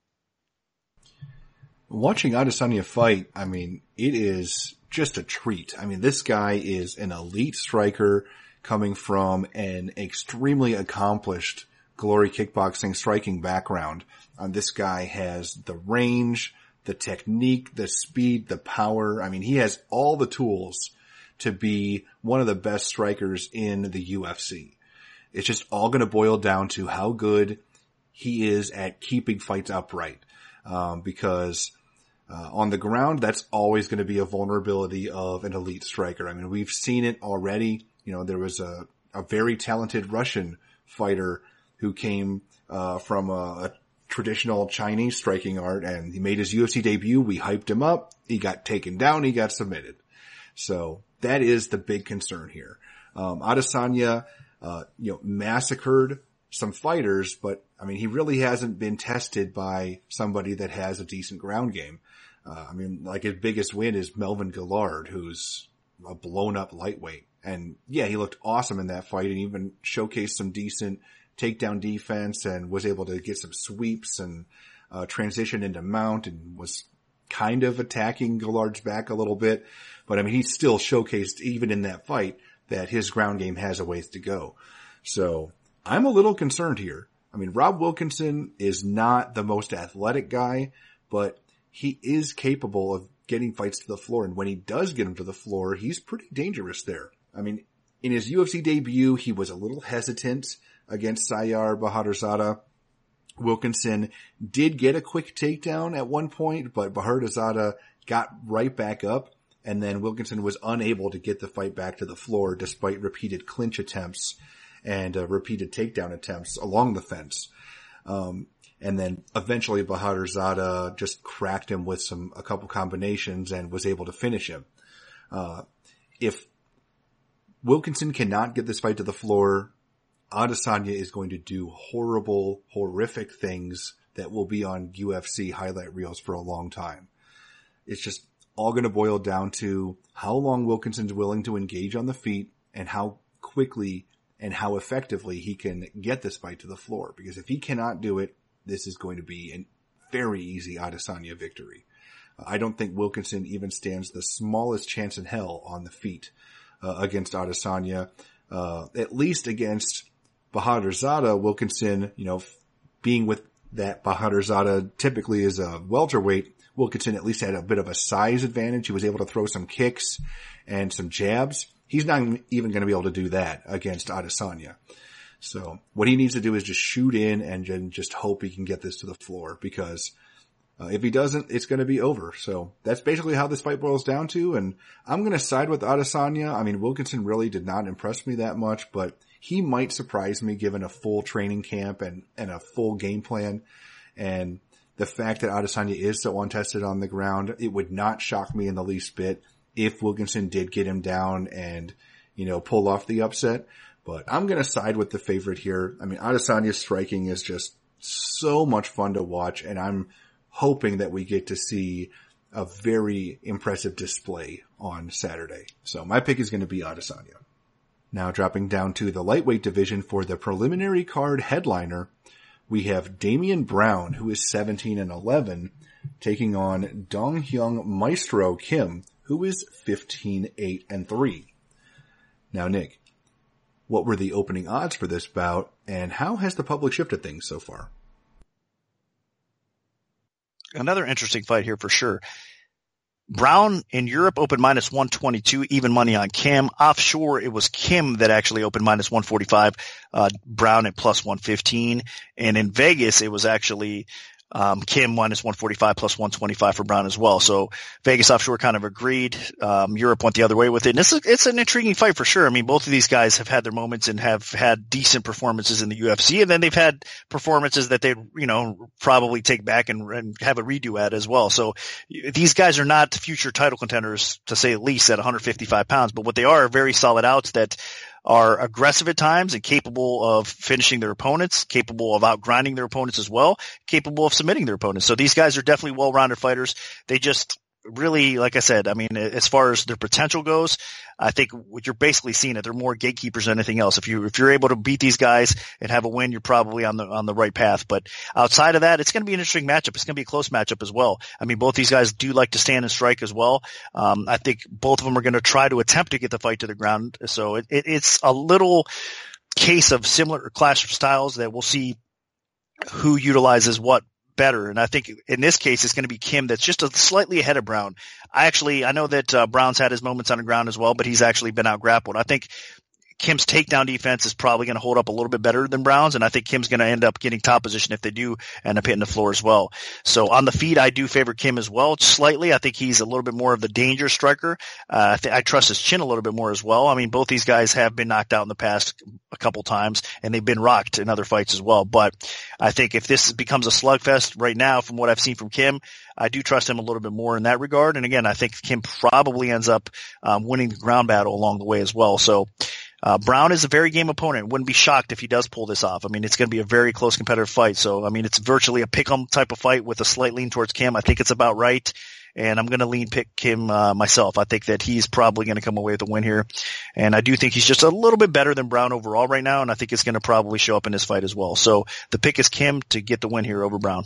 Watching Adesanya fight, I mean, it is just a treat. I mean, this guy is an elite striker coming from an extremely accomplished Glory kickboxing striking background. Um, this guy has the range, the technique, the speed, the power. I mean, he has all the tools to be one of the best strikers in the U F C. It's just all going to boil down to how good he is at keeping fights upright. Um, because Uh, on the ground, that's always going to be a vulnerability of an elite striker. I mean, we've seen it already. You know, there was a, a very talented Russian fighter who came uh, from a, a traditional Chinese striking art, and he made his U F C debut. We hyped him up. He got taken down. He got submitted. So that is the big concern here. Um, Adesanya, uh, you know, massacred some fighters, but I mean, he really hasn't been tested by somebody that has a decent ground game. Uh, I mean, like his biggest win is Melvin Gillard, who's a blown up lightweight. And yeah, he looked awesome in that fight and even showcased some decent takedown defense and was able to get some sweeps and, uh, transition into mount and was kind of attacking Gillard's back a little bit. But I mean, he still showcased even in that fight that his ground game has a ways to go. So I'm a little concerned here. I mean, Rob Wilkinson is not the most athletic guy, but he is capable of getting fights to the floor. And when he does get them to the floor, he's pretty dangerous there. I mean, in his U F C debut, he was a little hesitant against Sayar Bahadurzada. Wilkinson did get a quick takedown at one point, but Bahadurzada got right back up. And then Wilkinson was unable to get the fight back to the floor despite repeated clinch attempts and uh, repeated takedown attempts along the fence. Um, and then eventually Bahadurzada just cracked him with some, a couple combinations and was able to finish him. Uh, if Wilkinson cannot get this fight to the floor, Adesanya is going to do horrible, horrific things that will be on U F C highlight reels for a long time. It's just all going to boil down to how long Wilkinson's willing to engage on the feet and how quickly and how effectively he can get this fight to the floor. Because if he cannot do it, this is going to be a very easy Adesanya victory. I don't think Wilkinson even stands the smallest chance in hell on the feet uh, against Adesanya. Uh, at least against Bahadurzada, Wilkinson, you know, being with that Bahadurzada typically is a welterweight, Wilkinson at least had a bit of a size advantage. He was able to throw some kicks and some jabs. He's not even going to be able to do that against Adesanya. So what he needs to do is just shoot in and just hope he can get this to the floor, because uh, if he doesn't, it's going to be over. So that's basically how this fight boils down to. And I'm going to side with Adesanya. I mean, Wilkinson really did not impress me that much, but he might surprise me given a full training camp and, and a full game plan. And the fact that Adesanya is so untested on the ground, it would not shock me in the least bit if Wilkinson did get him down and, you know, pull off the upset. But I'm going to side with the favorite here. I mean, Adesanya's striking is just so much fun to watch, and I'm hoping that we get to see a very impressive display on Saturday. So my pick is going to be Adesanya. Now dropping down to the lightweight division for the preliminary card headliner, we have Damian Brown, who is seventeen and eleven, taking on Dong Hyun Maestro Kim, who is fifteen, eight, and three. Now, Nick, what were the opening odds for this bout, and how has the public shifted things so far? Another interesting fight here for sure. Brown in Europe opened minus one twenty-two, even money on Kim. Offshore, it was Kim that actually opened minus one forty-five, uh, Brown at plus one fifteen. And in Vegas, it was actually Um, Kim minus one forty-five plus one twenty-five for Brown as well. So Vegas offshore kind of agreed. Um, Europe went the other way with it. And it's, a, it's an intriguing fight for sure. I mean, both of these guys have had their moments and have had decent performances in the U F C. And then they've had performances that they, you know, probably take back and, and have a redo at as well. So these guys are not future title contenders, to say the least, at one fifty-five pounds. But what they are are very solid outs that are aggressive at times and capable of finishing their opponents, capable of outgrinding their opponents as well, capable of submitting their opponents. So these guys are definitely well-rounded fighters. They just really, like I said, I mean, as far as their potential goes, I think what you're basically seeing it, they're more gatekeepers than anything else. If you, if you're able to beat these guys and have a win, you're probably on the, on the right path. But outside of that, it's going to be an interesting matchup. It's going to be a close matchup as well. I mean, both these guys do like to stand and strike as well. Um, I think both of them are going to try to attempt to get the fight to the ground. So it, it, it's a little case of similar clash of styles that we'll see who utilizes what better. And I think in this case, it's going to be Kim that's just a slightly ahead of Brown. I actually, I know that uh, Brown's had his moments on the ground as well, but he's actually been out grappled. I think Kim's takedown defense is probably going to hold up a little bit better than Brown's, and I think Kim's going to end up getting top position if they do end up hitting the floor as well. So on the feet, I do favor Kim as well, slightly. I think he's a little bit more of the danger striker. Uh, I, th- I trust his chin a little bit more as well. I mean, both these guys have been knocked out in the past a couple times, and they've been rocked in other fights as well. But I think if this becomes a slugfest right now, from what I've seen from Kim, I do trust him a little bit more in that regard. And again, I think Kim probably ends up um, winning the ground battle along the way as well. So Uh, Brown is a very game opponent. Wouldn't be shocked if he does pull this off. I mean, it's going to be a very close competitive fight. So, I mean, it's virtually a pick-em type of fight with a slight lean towards Kim. I think it's about right. And I'm going to lean pick Kim, uh, myself. I think that he's probably going to come away with a win here. And I do think he's just a little bit better than Brown overall right now. And I think it's going to probably show up in this fight as well. So the pick is Kim to get the win here over Brown.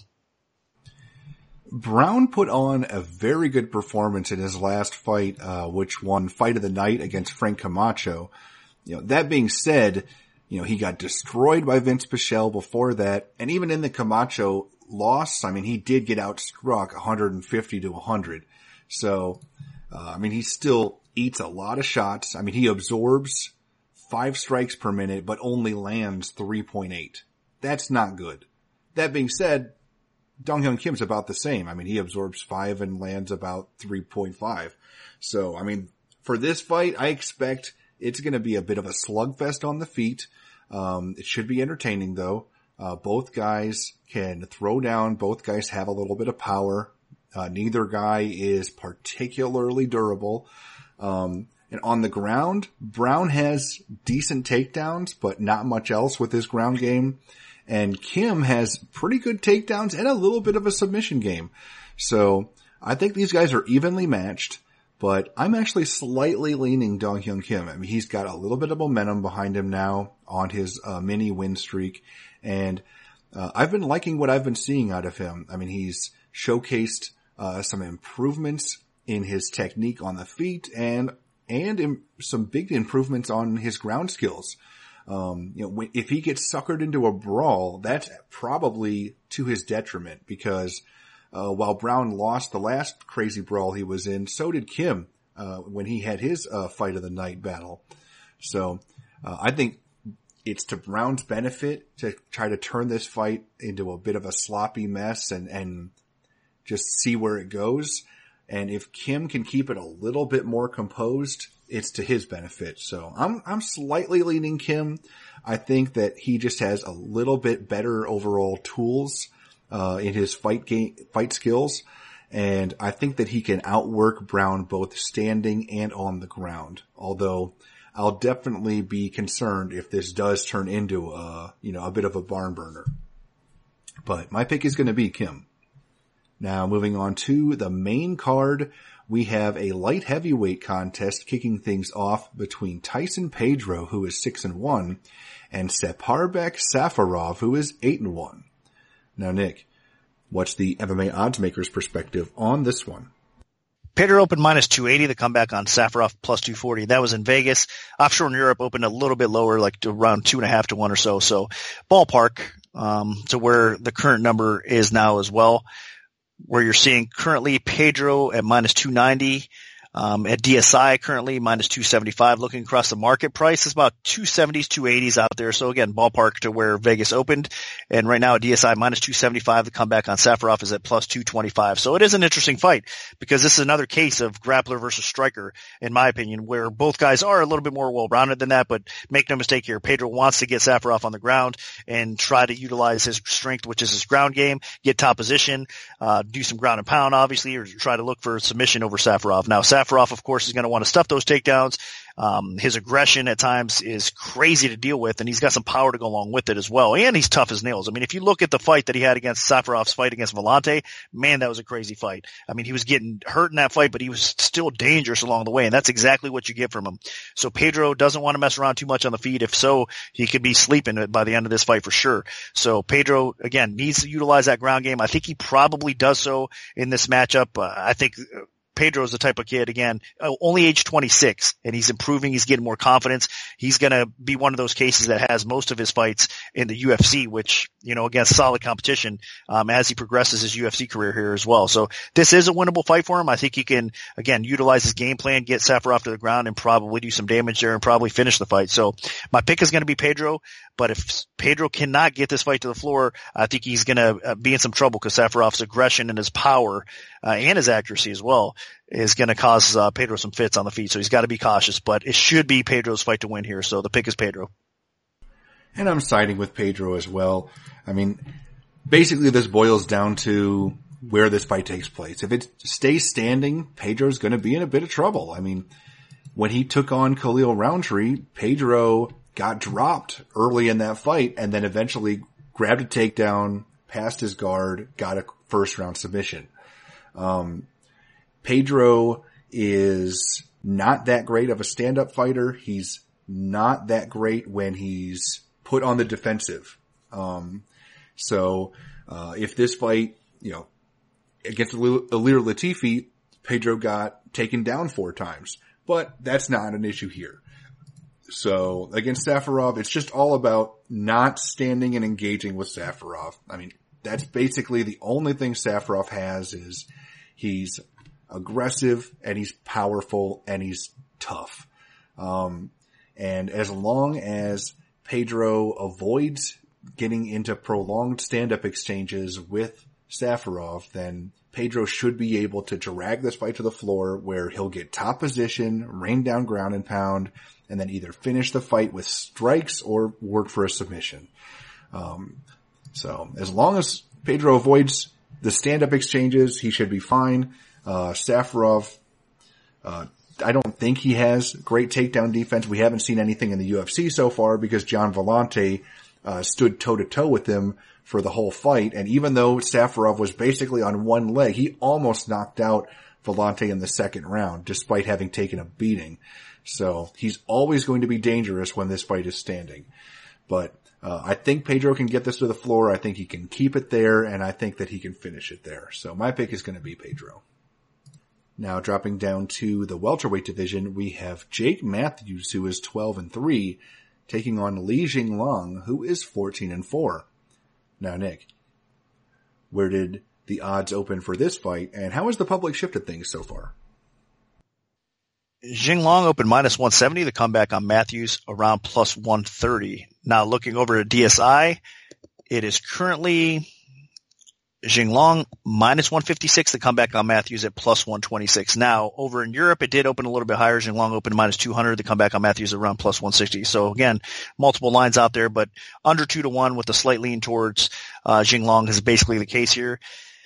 Brown put on a very good performance in his last fight, uh, which won Fight of the Night against Frank Camacho. You know, that being said, you know, he got destroyed by Vince Pichel before that. And even in the Camacho loss, I mean, he did get outstruck one fifty to one hundred. So, uh, I mean, he still eats a lot of shots. I mean, he absorbs five strikes per minute, but only lands three point eight. That's not good. That being said, Dong Hyun Kim's about the same. I mean, he absorbs five and lands about three point five. So, I mean, for this fight, I expect it's going to be a bit of a slugfest on the feet. Um, it should be entertaining though. Uh, both guys can throw down. Both guys have a little bit of power. Uh, neither guy is particularly durable. Um, and on the ground, Brown has decent takedowns, but not much else with his ground game. And Kim has pretty good takedowns and a little bit of a submission game. So I think these guys are evenly matched. But I'm actually slightly leaning Dong Hyun Kim. I mean, he's got a little bit of momentum behind him now on his uh, mini win streak. And uh, I've been liking what I've been seeing out of him. I mean, he's showcased uh, some improvements in his technique on the feet and and in some big improvements on his ground skills. Um, you know, if he gets suckered into a brawl, that's probably to his detriment because uh, while Brown lost the last crazy brawl he was in, so did Kim, uh, when he had his, uh, fight of the night battle. So, uh, I think it's to Brown's benefit to try to turn this fight into a bit of a sloppy mess and, and just see where it goes. And if Kim can keep it a little bit more composed, it's to his benefit. So I'm, I'm slightly leaning Kim. I think that he just has a little bit better overall tools, uh, in his fight game, fight skills. And I think that he can outwork Brown both standing and on the ground. Although I'll definitely be concerned if this does turn into a, you know, a bit of a barn burner. But my pick is going to be Kim. Now moving on to the main card, we have a light heavyweight contest kicking things off between Tyson Pedro, who is six and one, and Saparbek Safarov, who is eight and one. Now, Nick, what's the M M A odds maker's perspective on this one? Pedro opened minus two eighty, the comeback on Safarov plus two forty. That was in Vegas. Offshore in Europe opened a little bit lower, like around two and a half to one or so. So ballpark, um, to where the current number is now as well, where you're seeing currently Pedro at minus two ninety, um, at D S I currently minus two seventy-five. Looking across the market price, it's about two seventies, two eighties out there. So again, ballpark to where Vegas opened. And right now at D S I minus two seventy-five, the comeback on Safarov is at plus two twenty-five. So it is an interesting fight because this is another case of grappler versus striker, in my opinion, where both guys are a little bit more well-rounded than that. But make no mistake here, Pedro wants to get Safarov on the ground and try to utilize his strength, which is his ground game, get top position, uh, do some ground and pound, obviously, or try to look for submission over Safarov. Now, Safarov, of course, is going to want to stuff those takedowns. Um, his aggression at times is crazy to deal with, and he's got some power to go along with it as well. And he's tough as nails. I mean, if you look at the fight that he had against Safarov's fight against Vellante, man, that was a crazy fight. I mean, he was getting hurt in that fight, but he was still dangerous along the way, and that's exactly what you get from him. So Pedro doesn't want to mess around too much on the feet. If so, he could be sleeping by the end of this fight for sure. So Pedro, again, needs to utilize that ground game. I think he probably does so in this matchup. Uh, I think Pedro's the type of kid, again, only age twenty-six, and he's improving. He's getting more confidence. He's going to be one of those cases that has most of his fights in the U F C, which, you know, against solid competition, um, as he progresses his U F C career here as well. So this is a winnable fight for him. I think he can, again, utilize his game plan, get Safarov to the ground, and probably do some damage there and probably finish the fight. So my pick is going to be Pedro. But if Pedro cannot get this fight to the floor, I think he's going to be in some trouble because Safarov's aggression and his power, uh, and his accuracy as well is going to cause uh, Pedro some fits on the feet. So he's got to be cautious, but it should be Pedro's fight to win here. So the pick is Pedro. And I'm siding with Pedro as well. I mean, basically this boils down to where this fight takes place. If it stays standing, Pedro's going to be in a bit of trouble. I mean, when he took on Khalil Roundtree, Pedro got dropped early in that fight and then eventually grabbed a takedown, passed his guard, got a first round submission. Um, Pedro is not that great of a stand-up fighter. He's not that great when he's put on the defensive. Um, so, uh, if this fight, you know, against Ilir Latifi, Pedro got taken down four times, but that's not an issue here. So against Safarov, it's just all about not standing and engaging with Safarov. I mean, that's basically the only thing Safarov has is he's aggressive and he's powerful and he's tough. Um, and as long as Pedro avoids getting into prolonged stand-up exchanges with Safarov, then Pedro should be able to drag this fight to the floor where he'll get top position, rain down ground and pound, and then either finish the fight with strikes or work for a submission. Um, so as long as Pedro avoids the stand-up exchanges, he should be fine. Uh, Safarov, uh, I don't think he has great takedown defense. We haven't seen anything in the U F C so far because John Vellante, uh, stood toe to toe with him for the whole fight. And even though Safarov was basically on one leg, he almost knocked out Vellante in the second round, despite having taken a beating. So he's always going to be dangerous when this fight is standing. But uh, I think Pedro can get this to the floor. I think he can keep it there, and I think that he can finish it there. So my pick is going to be Pedro. Now dropping down to the welterweight division, we have Jake Matthews, who is twelve and three, taking on Li Jinglong, who is fourteen and four. Now, Nick, where did the odds open for this fight, and how has the public shifted things so far? Jinglong opened minus one seventy, the comeback on Matthews around plus one thirty. Now looking over at D S I, it is currently Jinglong minus one fifty-six, the comeback on Matthews at plus one twenty-six. Now over in Europe, it did open a little bit higher. Jinglong opened minus two hundred, the comeback on Matthews around plus one sixty. So again, multiple lines out there, but under two to one with a slight lean towards uh, Jinglong is basically the case here.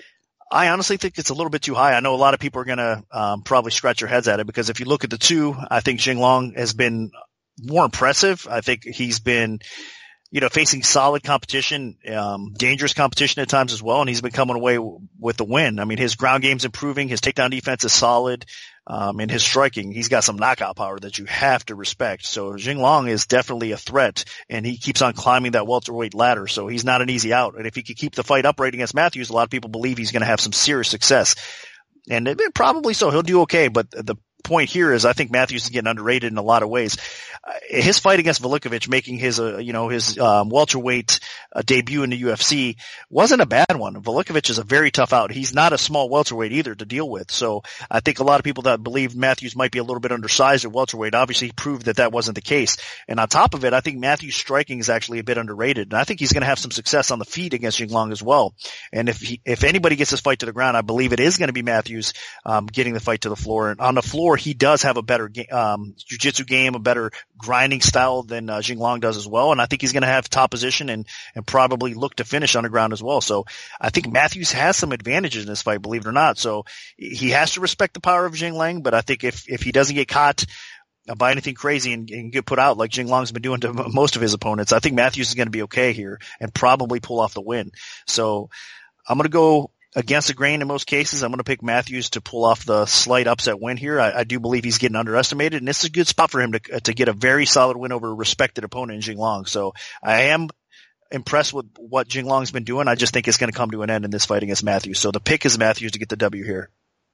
I honestly think it's a little bit too high. I know a lot of people are going to um, probably scratch their heads at it because if you look at the two, I think Jinglong has been more impressive. I think he's been, you know, facing solid competition, um, dangerous competition at times as well, and he's been coming away w- with the win. I mean, his ground game's improving, his takedown defense is solid, um, and his striking, he's got some knockout power that you have to respect. So Jinglong is definitely a threat, and he keeps on climbing that welterweight ladder, so he's not an easy out. And if he could keep the fight upright against Matthews, a lot of people believe he's going to have some serious success. And it, it probably so. He'll do okay, but the point here is I think Matthews is getting underrated in a lot of ways. Uh, his fight against Velikovic, making his, uh, you know, his um, welterweight uh, debut in the U F C, wasn't a bad one. Velikovic is a very tough out. He's not a small welterweight either to deal with. So I think a lot of people that believe Matthews might be a little bit undersized at welterweight, obviously he proved that that wasn't the case. And on top of it, I think Matthews' striking is actually a bit underrated. And I think he's going to have some success on the feet against Jinglong as well. And if he, if anybody gets this fight to the ground, I believe it is going to be Matthews um, getting the fight to the floor. And on the floor, he does have a better um, jiu-jitsu game, a better grinding style than uh, Jinglong does as well. And I think he's going to have top position and, and probably look to finish on the ground as well. So I think Matthews has some advantages in this fight, believe it or not. So he has to respect the power of Jinglong, but I think if, if he doesn't get caught by anything crazy and, and get put out like Jinglong's been doing to most of his opponents, I think Matthews is going to be okay here and probably pull off the win. So I'm going to go against the grain in most cases. I'm going to pick Matthews to pull off the slight upset win here. I, I do believe he's getting underestimated, and this is a good spot for him to to get a very solid win over a respected opponent in Jinglong. So I am impressed with what Jinglong's been doing. I just think it's going to come to an end in this fight against Matthews. So the pick is Matthews to get the W here.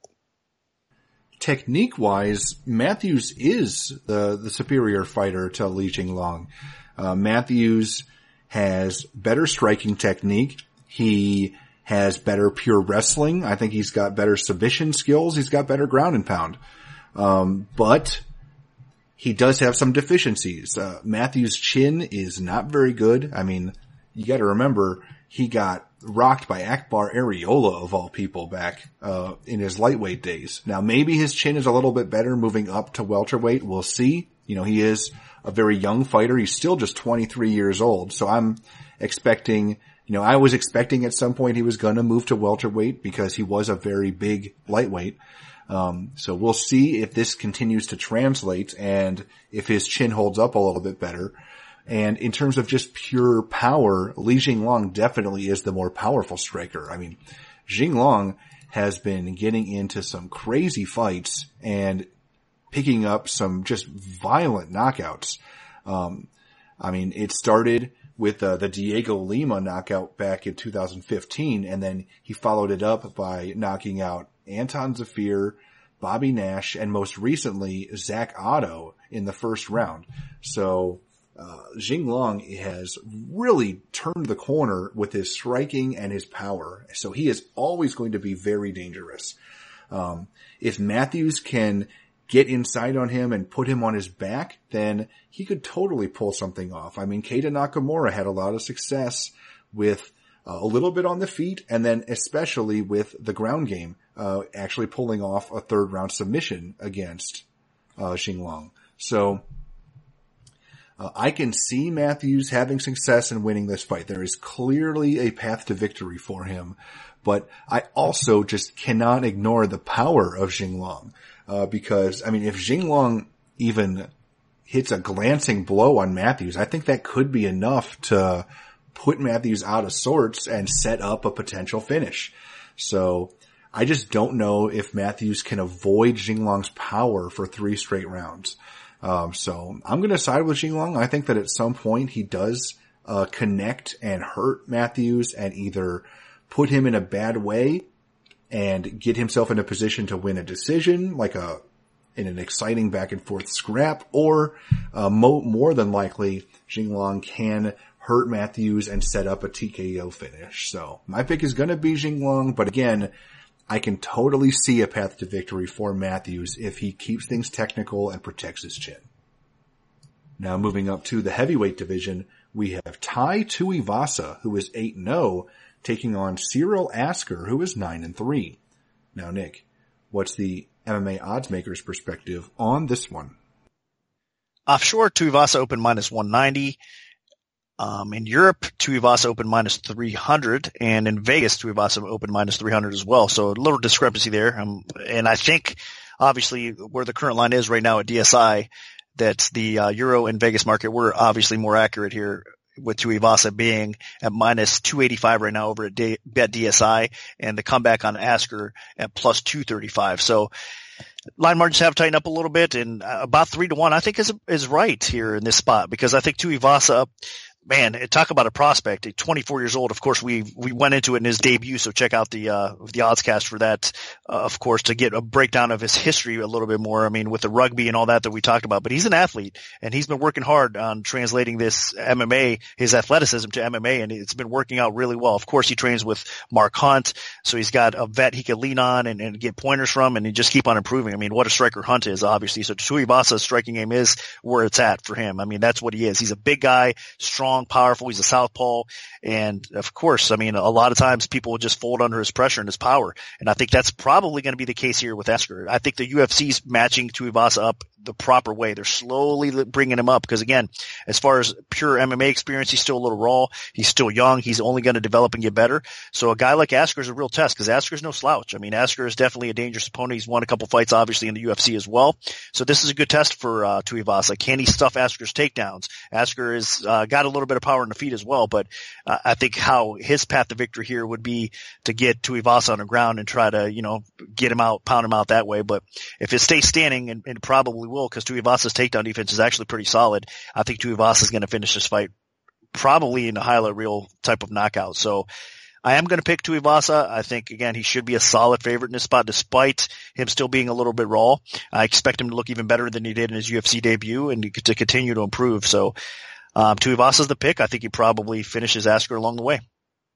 Technique-wise, Matthews is the, the superior fighter to Li Jinglong. Uh, Matthews has better striking technique. He has better pure wrestling. I think he's got better submission skills. He's got better ground and pound. Um, but he does have some deficiencies. Uh, Matthews' chin is not very good. I mean, you gotta remember, he got rocked by Akbar Areola of all people back, uh, in his lightweight days. Now maybe his chin is a little bit better moving up to welterweight. We'll see. You know, he is a very young fighter. He's still just twenty-three years old. So I'm expecting, You know, I was expecting at some point he was going to move to welterweight because he was a very big lightweight. Um, so we'll see if this continues to translate and if his chin holds up a little bit better. And in terms of just pure power, Li Jinglong definitely is the more powerful striker. I mean, Jinglong has been getting into some crazy fights and picking up some just violent knockouts. Um, I mean, it started with uh, the Diego Lima knockout back in two thousand fifteen, and then he followed it up by knocking out Anton Zafir, Bobby Nash, and most recently Zach Otto in the first round. So uh, Jinglong has really turned the corner with his striking and his power. So he is always going to be very dangerous. Um, if Matthews can get inside on him and put him on his back, then he could totally pull something off. I mean, Keita Nakamura had a lot of success with uh, a little bit on the feet and then especially with the ground game, uh, actually pulling off a third round submission against uh, Jinglong. So uh, I can see Matthews having success and winning this fight. There is clearly a path to victory for him, but I also just cannot ignore the power of Jinglong. Uh, because, I mean, if Jinglong even hits a glancing blow on Matthews, I think that could be enough to put Matthews out of sorts and set up a potential finish. So I just don't know if Matthews can avoid Jinglong's power for three straight rounds. Um, so I'm going to side with Jinglong. I think that at some point he does uh, connect and hurt Matthews and either put him in a bad way and get himself in a position to win a decision, like a, in an exciting back and forth scrap, or, uh, mo- more than likely, Jinglong can hurt Matthews and set up a T K O finish. So my pick is going to be Jinglong, but again, I can totally see a path to victory for Matthews if he keeps things technical and protects his chin. Now moving up to the heavyweight division, we have Tai Tuivasa, who is eight and oh, taking on Cyril Asker, who is nine and three. Now Nick, what's the M M A odds maker's perspective on this one? Offshore, Tuivasa open minus one ninety. Um, in Europe, Tuivasa open minus three hundred, and in Vegas, Tuivasa open minus three hundred as well. So a little discrepancy there. Um, and I think, obviously, where the current line is right now at D S I, that the uh, Euro and Vegas market, we're obviously more accurate here, with Tuivasa being at minus two eighty-five right now over at D- Bet D S I, and the comeback on Asker at plus two thirty-five. So line margins have tightened up a little bit, and about three to one, I think is is right here in this spot, because I think Tuivasa, man, talk about a prospect. At twenty-four years old, of course, we we went into it in his debut, so check out the uh the odds cast for that, uh, of course, to get a breakdown of his history a little bit more. I mean, with the rugby and all that that we talked about, but he's an athlete, and he's been working hard on translating this M M A, his athleticism to M M A, and it's been working out really well. Of course, he trains with Mark Hunt, so he's got a vet he can lean on and, and get pointers from, and he just keep on improving. I mean, what a striker Hunt is, obviously. So Tuivasa's striking game is where it's at for him. I mean, that's what he is. He's a big guy, strong, powerful. He's a southpaw. And of course, I mean, a lot of times people will just fold under his pressure and his power. And I think that's probably going to be the case here with Asker. I think the U F C's matching Tuivasa up the proper way. They're slowly bringing him up because, again, as far as pure M M A experience, he's still a little raw. He's still young. He's only going to develop and get better. So a guy like Asker is a real test, because Asker's no slouch. I mean, Asker is definitely a dangerous opponent. He's won a couple fights, obviously, in the U F C as well. So this is a good test for uh, Tuivasa. Can he stuff Asker's takedowns? Asker has uh, got a little bit of power in the feet as well, but uh, I think how his path to victory here would be to get Tuivasa on the ground and try to, you know, get him out, pound him out that way. But if it stays standing, and, and it probably will, because Tuivasa's takedown defense is actually pretty solid, I think Tuivasa is going to finish this fight probably in a highlight reel type of knockout. So I am going to pick Tuivasa. I think, again, he should be a solid favorite in this spot, despite him still being a little bit raw. I expect him to look even better than he did in his U F C debut, and to continue to improve. So um, Tuivasa's the pick. I think he probably finishes Asker along the way.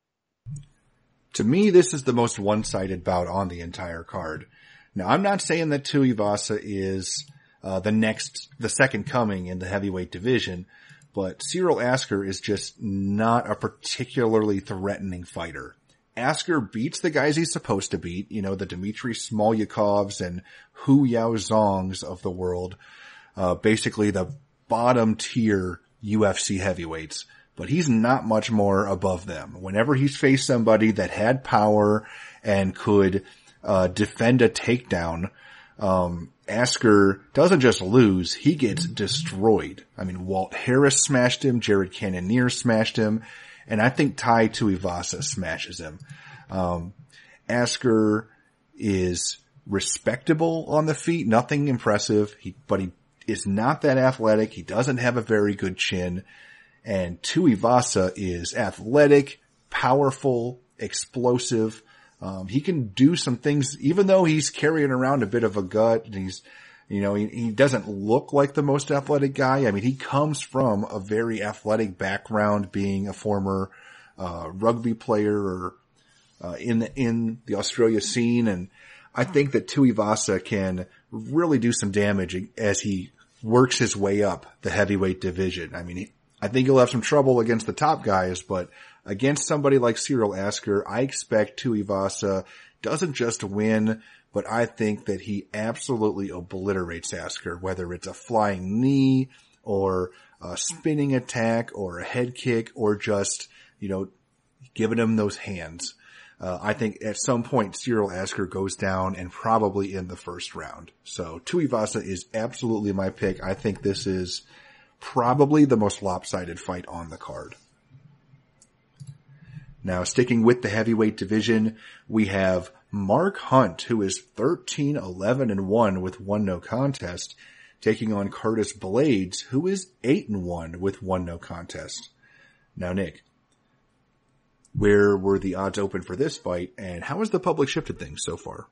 To me, this is the most one-sided bout on the entire card. Now, I'm not saying that Tuivasa is uh, the next, the second coming in the heavyweight division, but Cyril Asker is just not a particularly threatening fighter. Asker beats the guys he's supposed to beat, you know, the Dmitry Smolyakovs and Hu Yaozongs of the world, uh, basically the bottom tier U F C heavyweights. But he's not much more above them. Whenever he's faced somebody that had power and could uh defend a takedown, um Asker doesn't just lose, he gets destroyed. I mean, Walt Harris smashed him, Jared Cannonier smashed him, and I think Tai Tuivasa smashes him. Um Asker is respectable on the feet, nothing impressive, he but he is not that athletic, he doesn't have a very good chin. And Tuivasa is athletic, powerful, explosive. Um, he can do some things, even though he's carrying around a bit of a gut, and he's, you know, he, he doesn't look like the most athletic guy. I mean, he comes from a very athletic background, being a former, uh, rugby player or, uh, in the, in the Australia scene. And I think that Tuivasa can really do some damage as he works his way up the heavyweight division. I mean, he, I think he'll have some trouble against the top guys, but against somebody like Cyril Asker, I expect Tuivasa doesn't just win, but I think that he absolutely obliterates Asker, whether it's a flying knee or a spinning attack or a head kick or just, you know, giving him those hands. Uh, I think at some point Cyril Asker goes down, and probably in the first round. So Tuivasa is absolutely my pick. I think this is probably the most lopsided fight on the card. Now, sticking with the heavyweight division, we have Mark Hunt, who is thirteen, eleven, and one with one no contest, taking on Curtis Blades, who is eight and one with one no contest. Now, Nick, where were the odds open for this fight, and how has the public shifted things so far?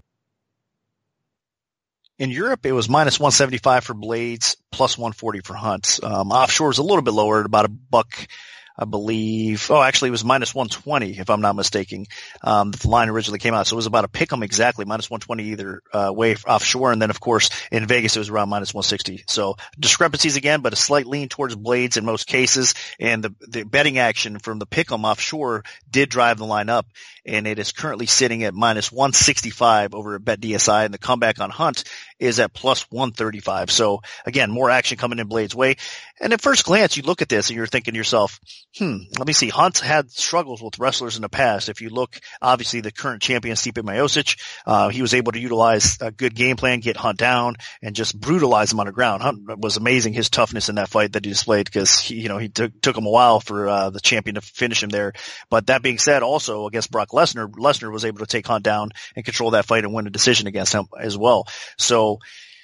In Europe, it was minus one seventy-five for Blades, plus one forty for Hunt. Um, offshore is a little bit lower, at about a buck I believe, oh, actually it was minus one twenty, if I'm not mistaken. Um, the line originally came out. So it was about a pick 'em exactly, minus one twenty either, uh, way offshore. And then of course in Vegas, it was around minus one sixty. So discrepancies again, but a slight lean towards Blades in most cases. And the, the betting action from the pick 'em offshore did drive the line up. And it is currently sitting at minus one sixty-five over at Bet D S I. And the comeback on Hunt is at plus one thirty-five. So again, more action coming in Blades' way. And at first glance, you look at this and you're thinking to yourself, hmm, let me see. Hunt's had struggles with wrestlers in the past. If you look, obviously the current champion, Stipe Miocic, uh, he was able to utilize a good game plan, get Hunt down and just brutalize him on the ground. Hunt was amazing, his toughness in that fight that he displayed, because he, you know, he took, took him a while for, uh, the champion to finish him there. But that being said, also against Brock Lesnar, Lesnar was able to take Hunt down and control that fight and win a decision against him as well. So,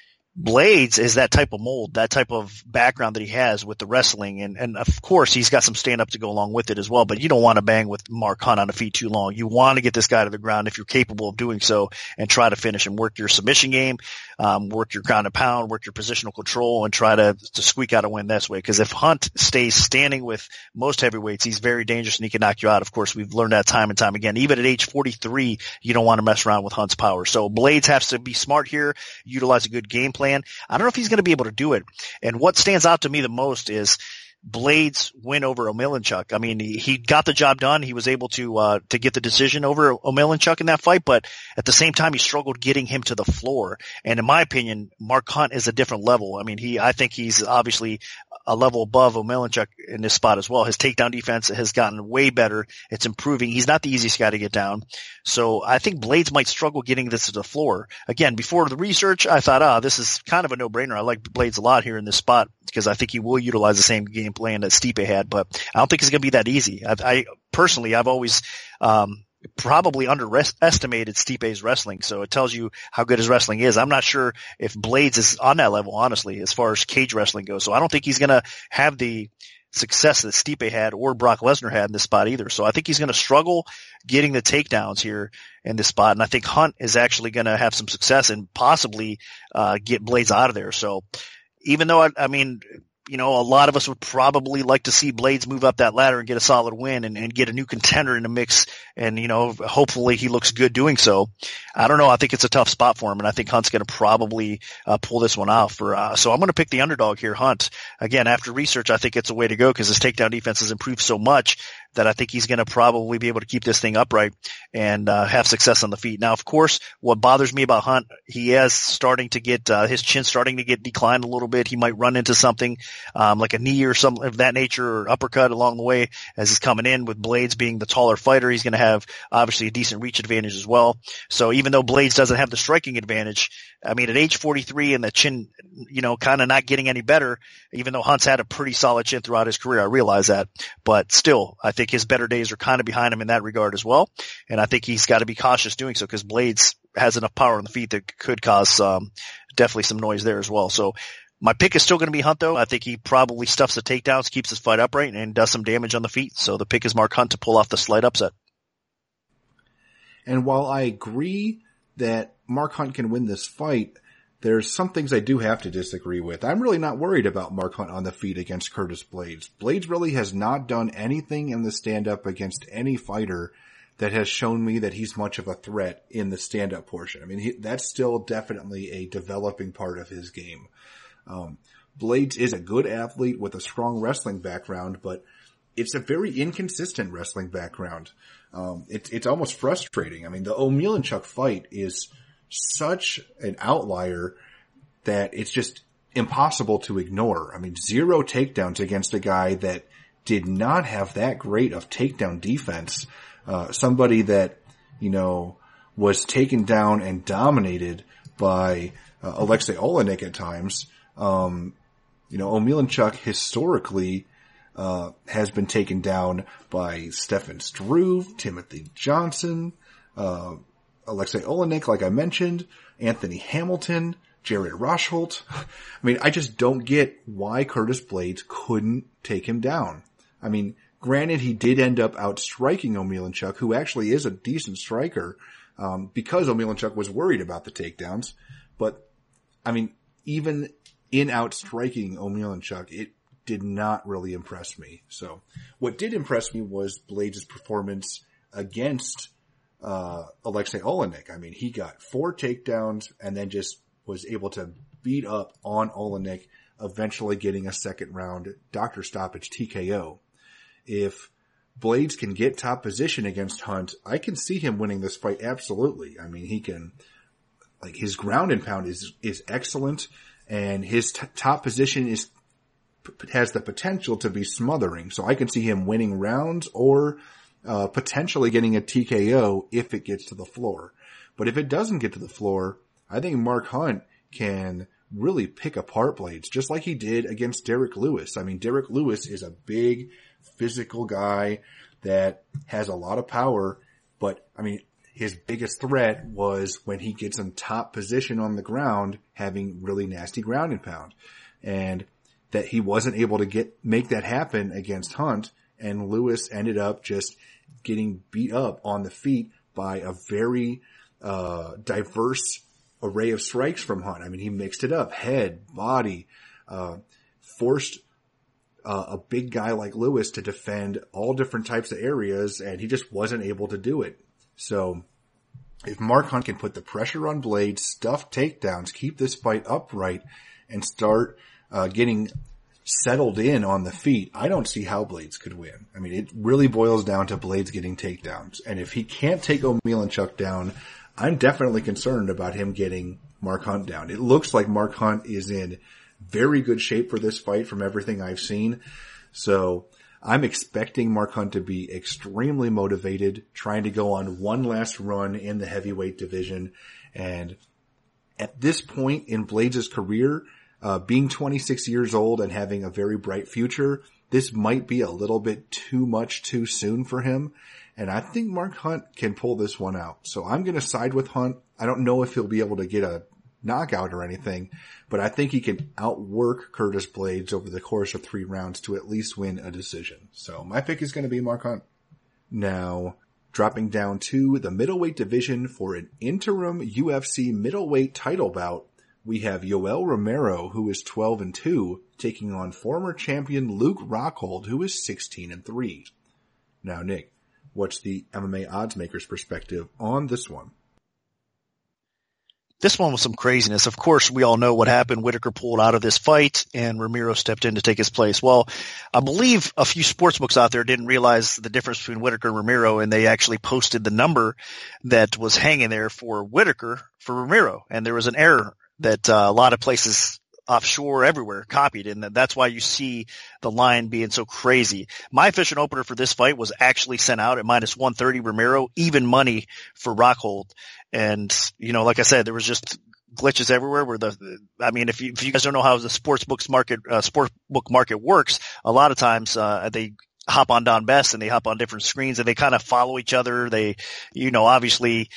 Blades is that type of mold, that type of background that he has with the wrestling. And, and of course, he's got some stand up to go along with it as well, but you don't want to bang with Mark Hunt on the feet too long. You want to get this guy to the ground if you're capable of doing so and try to finish him. Work your submission game, um, work your ground and pound, work your positional control, and try to, to squeak out a win this way. Because if Hunt stays standing with most heavyweights, he's very dangerous and he can knock you out. Of course, we've learned that time and time again. Even at age forty-three, you don't want to mess around with Hunt's power. So Blades has to be smart here, utilize a good game plan. I don't know if he's going to be able to do it. And what stands out to me the most is Blades' win over Omilanchuk. I mean, he, he got the job done. He was able to, uh, to get the decision over Omilanchuk in that fight, but at the same time, he struggled getting him to the floor. And in my opinion, Mark Hunt is a different level. I mean, he, I think he's obviously a level above Omilanchuk in this spot as well. His takedown defense has gotten way better. It's improving. He's not the easiest guy to get down. So I think Blades might struggle getting this to the floor. Again, before the research, I thought, ah, oh, this is kind of a no-brainer. I like Blades a lot here in this spot because I think he will utilize the same game plan that Stipe had, but I don't think it's going to be that easy. I, I personally, I've always, um, probably underestimated Stipe's wrestling. So it tells you how good his wrestling is. I'm not sure if Blades is on that level, honestly, as far as cage wrestling goes. So I don't think he's going to have the success that Stipe had or Brock Lesnar had in this spot either. So I think he's going to struggle getting the takedowns here in this spot. And I think Hunt is actually going to have some success and possibly, uh, get Blades out of there. So even though I, I mean, you know, a lot of us would probably like to see Blades move up that ladder and get a solid win and, and get a new contender in the mix. And, you know, hopefully he looks good doing so. I don't know. I think it's a tough spot for him. And I think Hunt's going to probably uh, pull this one off for, uh, so I'm going to pick the underdog here, Hunt. Again, after research, I think it's a way to go because his takedown defense has improved so much that I think he's going to probably be able to keep this thing upright and uh, have success on the feet. Now, of course, what bothers me about Hunt, he is starting to get uh, his chin starting to get declined a little bit. He might run into something um, like a knee or something of that nature or uppercut along the way as he's coming in. With Blades being the taller fighter, he's going to have obviously a decent reach advantage as well. So even though Blades doesn't have the striking advantage, I mean, at age forty-three and the chin, you know, kind of not getting any better, even though Hunt's had a pretty solid chin throughout his career, I realize that. But still, I think his better days are kind of behind him in that regard as well. And I think he's got to be cautious doing so because Blades has enough power on the feet that could cause um, definitely some noise there as well. So my pick is still going to be Hunt, though. I think he probably stuffs the takedowns, keeps his fight upright, and does some damage on the feet. So the pick is Mark Hunt to pull off the slight upset. And while I agree that Mark Hunt can win this fight, there's some things I do have to disagree with. I'm really not worried about Mark Hunt on the feet against Curtis Blades. Blades really has not done anything in the stand-up against any fighter that has shown me that he's much of a threat in the stand-up portion. I mean, he, that's still definitely a developing part of his game. Um, Blades is a good athlete with a strong wrestling background, but it's a very inconsistent wrestling background. Um, it's, it's almost frustrating. I mean, the Omilanchuk fight is such an outlier that it's just impossible to ignore. I mean, zero takedowns against a guy that did not have that great of takedown defense. Uh, somebody that, you know, was taken down and dominated by uh, Alexei Olenek at times. Um, you know, Omilanchuk historically uh, has been taken down by Stefan Struve, Timothy Johnson, uh, Alexei Olenek, like I mentioned, Anthony Hamilton, Jared Rosholt. I mean, I just don't get why Curtis Blades couldn't take him down. I mean, granted, he did end up outstriking Omilanchuk, who actually is a decent striker, um, because Omilanchuk was worried about the takedowns. But, I mean, even in outstriking Omilanchuk, it did not really impress me. So what did impress me was Blaydes' performance against uh Alexei Oleinik. I mean, he got four takedowns and then just was able to beat up on Oleinik, eventually getting a second round doctor stoppage T K O. If Blaydes can get top position against Hunt, I can see him winning this fight absolutely. I mean, he can, like, his ground and pound is is excellent, and his t- top position is has the potential to be smothering. So I can see him winning rounds or uh potentially getting a T K O if it gets to the floor. But if it doesn't get to the floor, I think Mark Hunt can really pick apart Blaydes, just like he did against Derek Lewis. I mean, Derek Lewis is a big, physical guy that has a lot of power, but, I mean, his biggest threat was when he gets in top position on the ground, having really nasty ground and pound. And that he wasn't able to get make that happen against Hunt, and Lewis ended up just getting beat up on the feet by a very uh diverse array of strikes from Hunt. I mean, he mixed it up, head, body, uh forced uh, a big guy like Lewis to defend all different types of areas, and he just wasn't able to do it. So if Mark Hunt can put the pressure on Blaydes, stuff takedowns, keep this fight upright, and start uh getting settled in on the feet, I don't see how Blaydes could win. I mean, it really boils down to Blaydes getting takedowns. And if he can't take Omielanchuk down, I'm definitely concerned about him getting Mark Hunt down. It looks like Mark Hunt is in very good shape for this fight from everything I've seen. So I'm expecting Mark Hunt to be extremely motivated, trying to go on one last run in the heavyweight division. And at this point in Blaydes' career, Uh, being twenty-six years old and having a very bright future, this might be a little bit too much too soon for him. And I think Mark Hunt can pull this one out. So I'm going to side with Hunt. I don't know if he'll be able to get a knockout or anything, but I think he can outwork Curtis Blaydes over the course of three rounds to at least win a decision. So my pick is going to be Mark Hunt. Now, dropping down to the middleweight division for an interim U F C middleweight title bout, we have Yoel Romero, who is twelve and two, taking on former champion Luke Rockhold, who is sixteen and three. Now, Nick, what's the M M A oddsmakers' perspective on this one? This one was some craziness. Of course, we all know what happened. Whitaker pulled out of this fight, and Romero stepped in to take his place. Well, I believe a few sportsbooks out there didn't realize the difference between Whitaker and Romero, and they actually posted the number that was hanging there for Whitaker for Romero, and there was an error that uh, a lot of places offshore everywhere copied, and that's why you see the line being so crazy. My official opener for this fight was actually sent out at minus one thirty Romero, even money for Rockhold. And, you know, like I said, there was just glitches everywhere where the, I mean, if you, if you guys don't know how the sports books market, uh, sports book market works, a lot of times, uh, they hop on Don Best and they hop on different screens and they kind of follow each other. They, you know, obviously,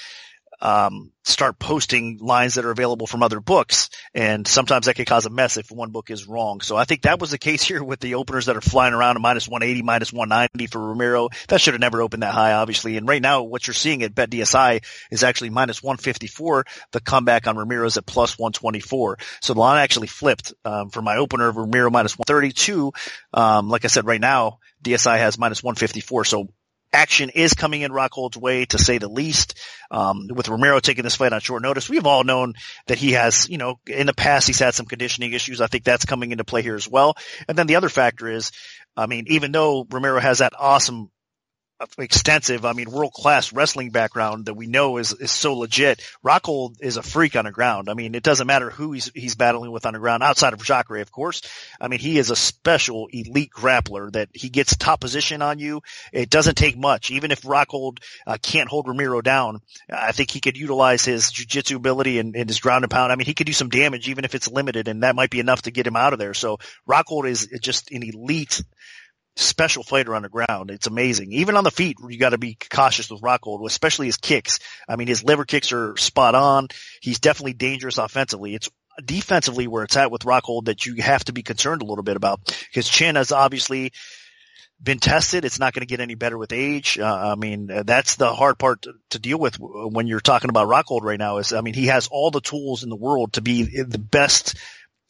um, start posting lines that are available from other books. And sometimes that can cause a mess if one book is wrong. So I think that was the case here with the openers that are flying around at minus one eighty, minus one ninety for Romero. That should have never opened that high, obviously. And right now, what you're seeing at BetDSI is actually minus one fifty-four. The comeback on Romero is at plus one twenty-four. So the line actually flipped, um, for my opener of Romero minus one thirty-two. Um, like I said, right now, D S I has minus one fifty-four. So action is coming in Rockhold's way, to say the least. Um, with Romero taking this fight on short notice, we've all known that he has, you know, in the past he's had some conditioning issues. I think that's coming into play here as well. And then the other factor is, I mean, even though Romero has that awesome, extensive, I mean, world-class wrestling background that we know is, is so legit, Rockhold is a freak on the ground. I mean, it doesn't matter who he's, he's battling with on the ground, outside of Jacare, of course. I mean, he is a special elite grappler that he gets top position on you. It doesn't take much. Even if Rockhold uh, can't hold Romero down, I think he could utilize his jiu-jitsu ability and, and his ground and pound. I mean, he could do some damage even if it's limited, and that might be enough to get him out of there. So Rockhold is just an elite special fighter on the ground. It's amazing. Even on the feet, you got to be cautious with Rockhold, especially his kicks. I mean, his liver kicks are spot on. He's definitely dangerous offensively. It's defensively where it's at with Rockhold that you have to be concerned a little bit about, because chin has obviously been tested. It's not going to get any better with age. Uh, I mean, that's the hard part to, to deal with when you're talking about Rockhold right now is, I mean, he has all the tools in the world to be the best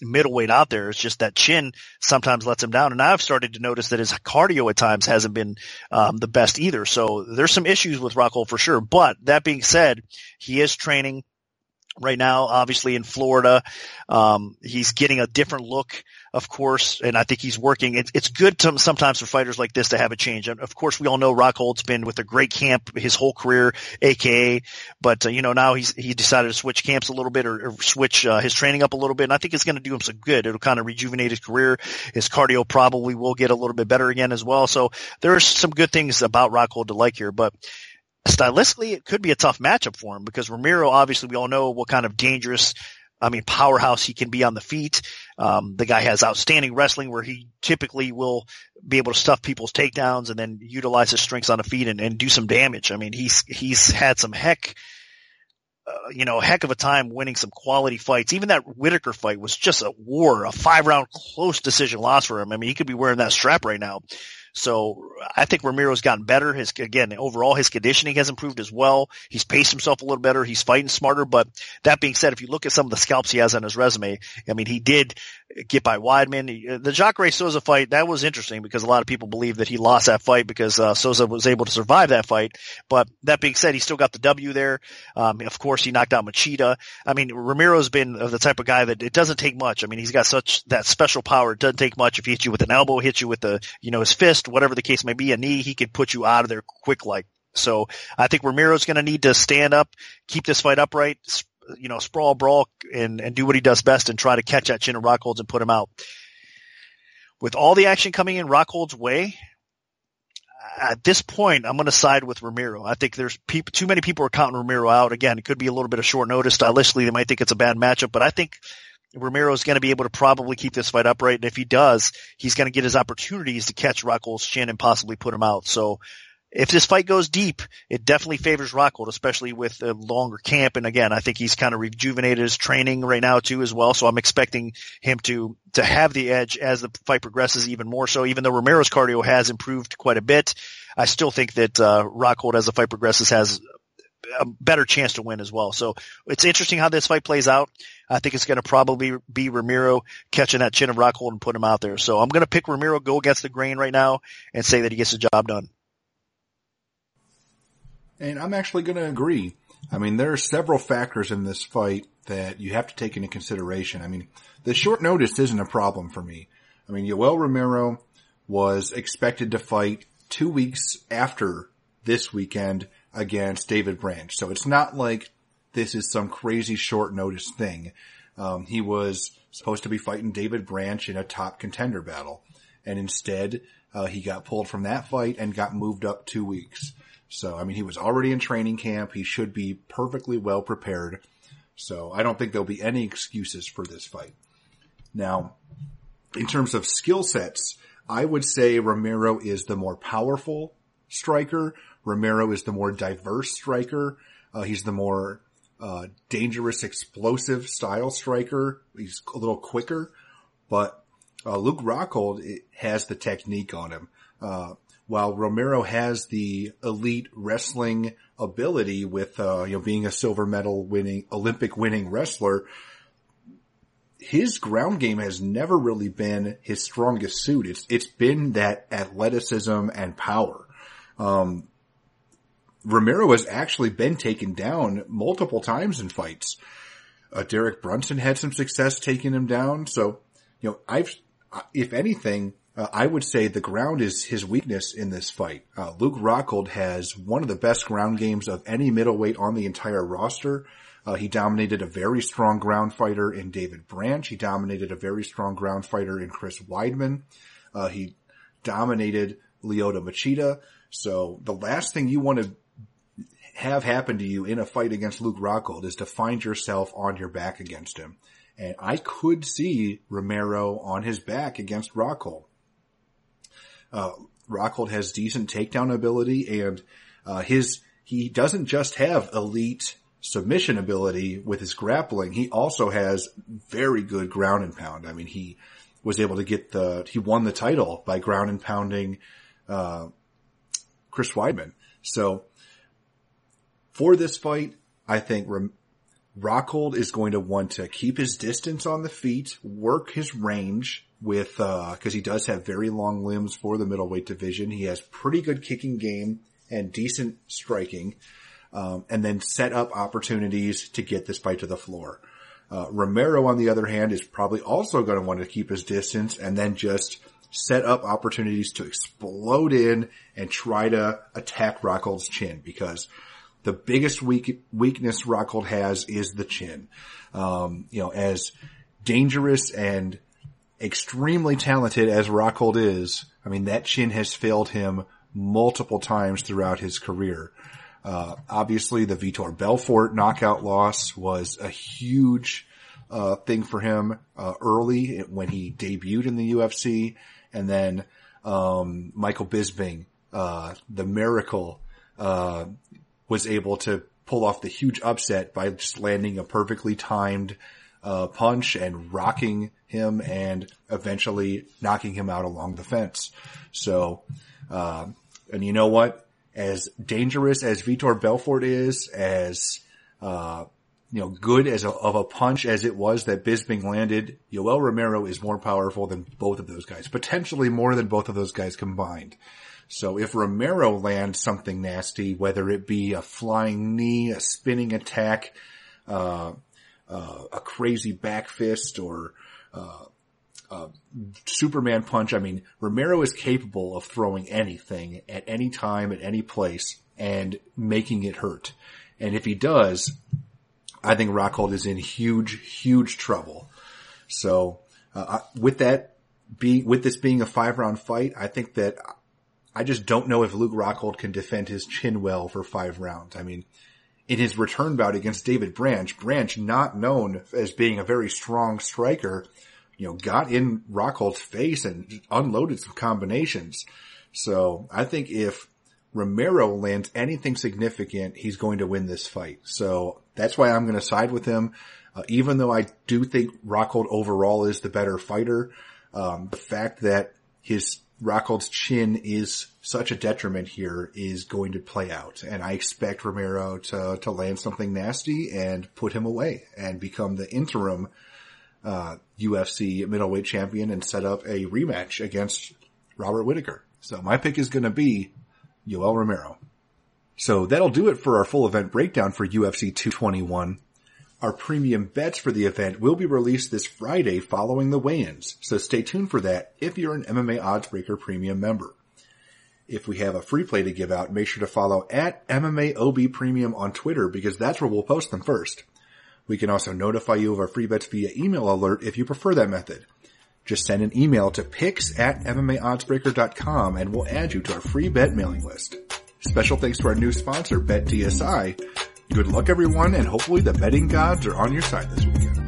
middleweight out there. It's just that chin sometimes lets him down. And I've started to notice that his cardio at times hasn't been um, the best either. So there's some issues with Rockhold for sure. But that being said, he is training right now, obviously in Florida. Um, he's getting a different look, of course, and I think he's working. It, it's good to, sometimes for fighters like this to have a change. And of course, we all know Rockhold's been with a great camp his whole career, A K A, but uh, you know, now he's, he decided to switch camps a little bit or, or switch uh, his training up a little bit. And I think it's going to do him some good. It'll kind of rejuvenate his career. His cardio probably will get a little bit better again as well. So there's some good things about Rockhold to like here, but stylistically, it could be a tough matchup for him because Romero, obviously, we all know what kind of dangerous, I mean, powerhouse he can be on the feet. Um, the guy has outstanding wrestling where he typically will be able to stuff people's takedowns and then utilize his strengths on the feet and, and do some damage. I mean, he's, he's had some heck, uh, you know, heck of a time winning some quality fights. Even that Whitaker fight was just a war, a five round close decision loss for him. I mean, he could be wearing that strap right now. So I think Romero's gotten better. His, again, overall, his conditioning has improved as well. He's paced himself a little better. He's fighting smarter. But that being said, if you look at some of the scalps he has on his resume, I mean, he did get by Weidman. The Jacare Souza fight, that was interesting because a lot of people believe that he lost that fight because uh, Souza was able to survive that fight. But that being said, he still got the W there. Um, of course, he knocked out Machida. I mean, Romero's been the type of guy that it doesn't take much. I mean, he's got such that special power. It doesn't take much. If he hits you with an elbow, hits you with the, you know, his fist, whatever the case may be, a knee, he could put you out of there quick like. So I think Romero's going to need to stand up, keep this fight upright, you know, sprawl, brawl, and, and do what he does best and try to catch that chin of Rockhold's and put him out. With all the action coming in Rockhold's way, at this point, I'm going to side with Romero. I think there's people, too many people are counting Romero out. Again, it could be a little bit of short notice. Stylistically, they might think it's a bad matchup, but I think Romero is going to be able to probably keep this fight upright. And if he does, he's going to get his opportunities to catch Rockhold's chin and possibly put him out. So if this fight goes deep, it definitely favors Rockhold, especially with a longer camp. And again, I think he's kind of rejuvenated his training right now too as well. So I'm expecting him to, to have the edge as the fight progresses even more so. Even though Romero's cardio has improved quite a bit, I still think that, uh, Rockhold as the fight progresses has a better chance to win as well. So it's interesting how this fight plays out. I think it's going to probably be Romero catching that chin of Rockhold and put him out there. So I'm going to pick Romero, go against the grain right now and say that he gets the job done. And I'm actually going to agree. I mean, there are several factors in this fight that you have to take into consideration. I mean, the short notice isn't a problem for me. I mean, Yoel Romero was expected to fight two weeks after this weekend against David Branch. So it's not like this is some crazy short notice thing. Um, he was supposed to be fighting David Branch in a top contender battle. And instead, uh, he got pulled from that fight and got moved up two weeks. So, I mean, he was already in training camp. He should be perfectly well prepared. So I don't think there'll be any excuses for this fight. Now, in terms of skill sets, I would say Romero is the more powerful striker. Romero is the more diverse striker. Uh, he's the more uh dangerous, explosive style striker. He's a little quicker. But uh, Luke Rockhold has the technique on him. Uh While Romero has the elite wrestling ability with, uh, you know, being a silver medal winning, Olympic winning wrestler, his ground game has never really been his strongest suit. It's, it's been that athleticism and power. Um, Romero has actually been taken down multiple times in fights. Uh, Derek Brunson had some success taking him down. So, you know, I've, if anything, Uh, I would say the ground is his weakness in this fight. Uh, Luke Rockhold has one of the best ground games of any middleweight on the entire roster. Uh, he dominated a very strong ground fighter in David Branch. He dominated a very strong ground fighter in Chris Weidman. Uh, he dominated Lyoto Machida. So the last thing you want to have happen to you in a fight against Luke Rockhold is to find yourself on your back against him. And I could see Romero on his back against Rockhold. Uh, Rockhold has decent takedown ability, and uh, his he doesn't just have elite submission ability with his grappling. He also has very good ground and pound. I mean, he was able to get the he won the title by ground and pounding uh, Chris Weidman. So for this fight, I think Rockhold is going to want to keep his distance on the feet, work his range with, uh, cause he does have very long limbs for the middleweight division. He has pretty good kicking game and decent striking, um, and then set up opportunities to get this fight to the floor. Uh, Romero, on the other hand, is probably also going to want to keep his distance and then just set up opportunities to explode in and try to attack Rockhold's chin, because the biggest weak, weakness Rockhold has is the chin. Um, you know, as dangerous and extremely talented as Rockhold is, I mean, that chin has failed him multiple times throughout his career. Uh, obviously the Vitor Belfort knockout loss was a huge, uh, thing for him, uh, early when he debuted in the U F C. And then, um, Michael Bisping, uh, the Miracle, uh, was able to pull off the huge upset by just landing a perfectly timed, uh, punch and rocking him and eventually knocking him out along the fence. So, uh, and you know what? As dangerous as Vitor Belfort is, as, uh, you know, good as a, of a punch as it was that Bisping landed, Yoel Romero is more powerful than both of those guys, potentially more than both of those guys combined. So if Romero lands something nasty, whether it be a flying knee, a spinning attack, uh, uh, a crazy back fist, or, uh, uh, Superman punch, I mean, Romero is capable of throwing anything at any time, at any place, and making it hurt. And if he does, I think Rockhold is in huge, huge trouble. So, uh, with that being, with this being a five round fight, I think that I just don't know if Luke Rockhold can defend his chin well for five rounds. I mean, in his return bout against David Branch, Branch, not known as being a very strong striker, you know, got in Rockhold's face and unloaded some combinations. So I think if Romero lands anything significant, he's going to win this fight. So that's why I'm going to side with him. Uh, even though I do think Rockhold overall is the better fighter, um, the fact that his Rockhold's chin is such a detriment here is going to play out. And I expect Romero to, to land something nasty and put him away and become the interim, uh, U F C middleweight champion and set up a rematch against Robert Whittaker. So my pick is going to be Yoel Romero. So that'll do it for our full event breakdown for U F C two twenty-one. Our premium bets for the event will be released this Friday following the weigh-ins, so stay tuned for that if you're an M M A Oddsbreaker Premium member. If we have a free play to give out, make sure to follow at M M A O B Premium on Twitter, because that's where we'll post them first. We can also notify you of our free bets via email alert if you prefer that method. Just send an email to picks at M M A oddsbreaker dot com and we'll add you to our free bet mailing list. Special thanks to our new sponsor, Bet D S I. Good luck everyone, and hopefully the betting gods are on your side this weekend.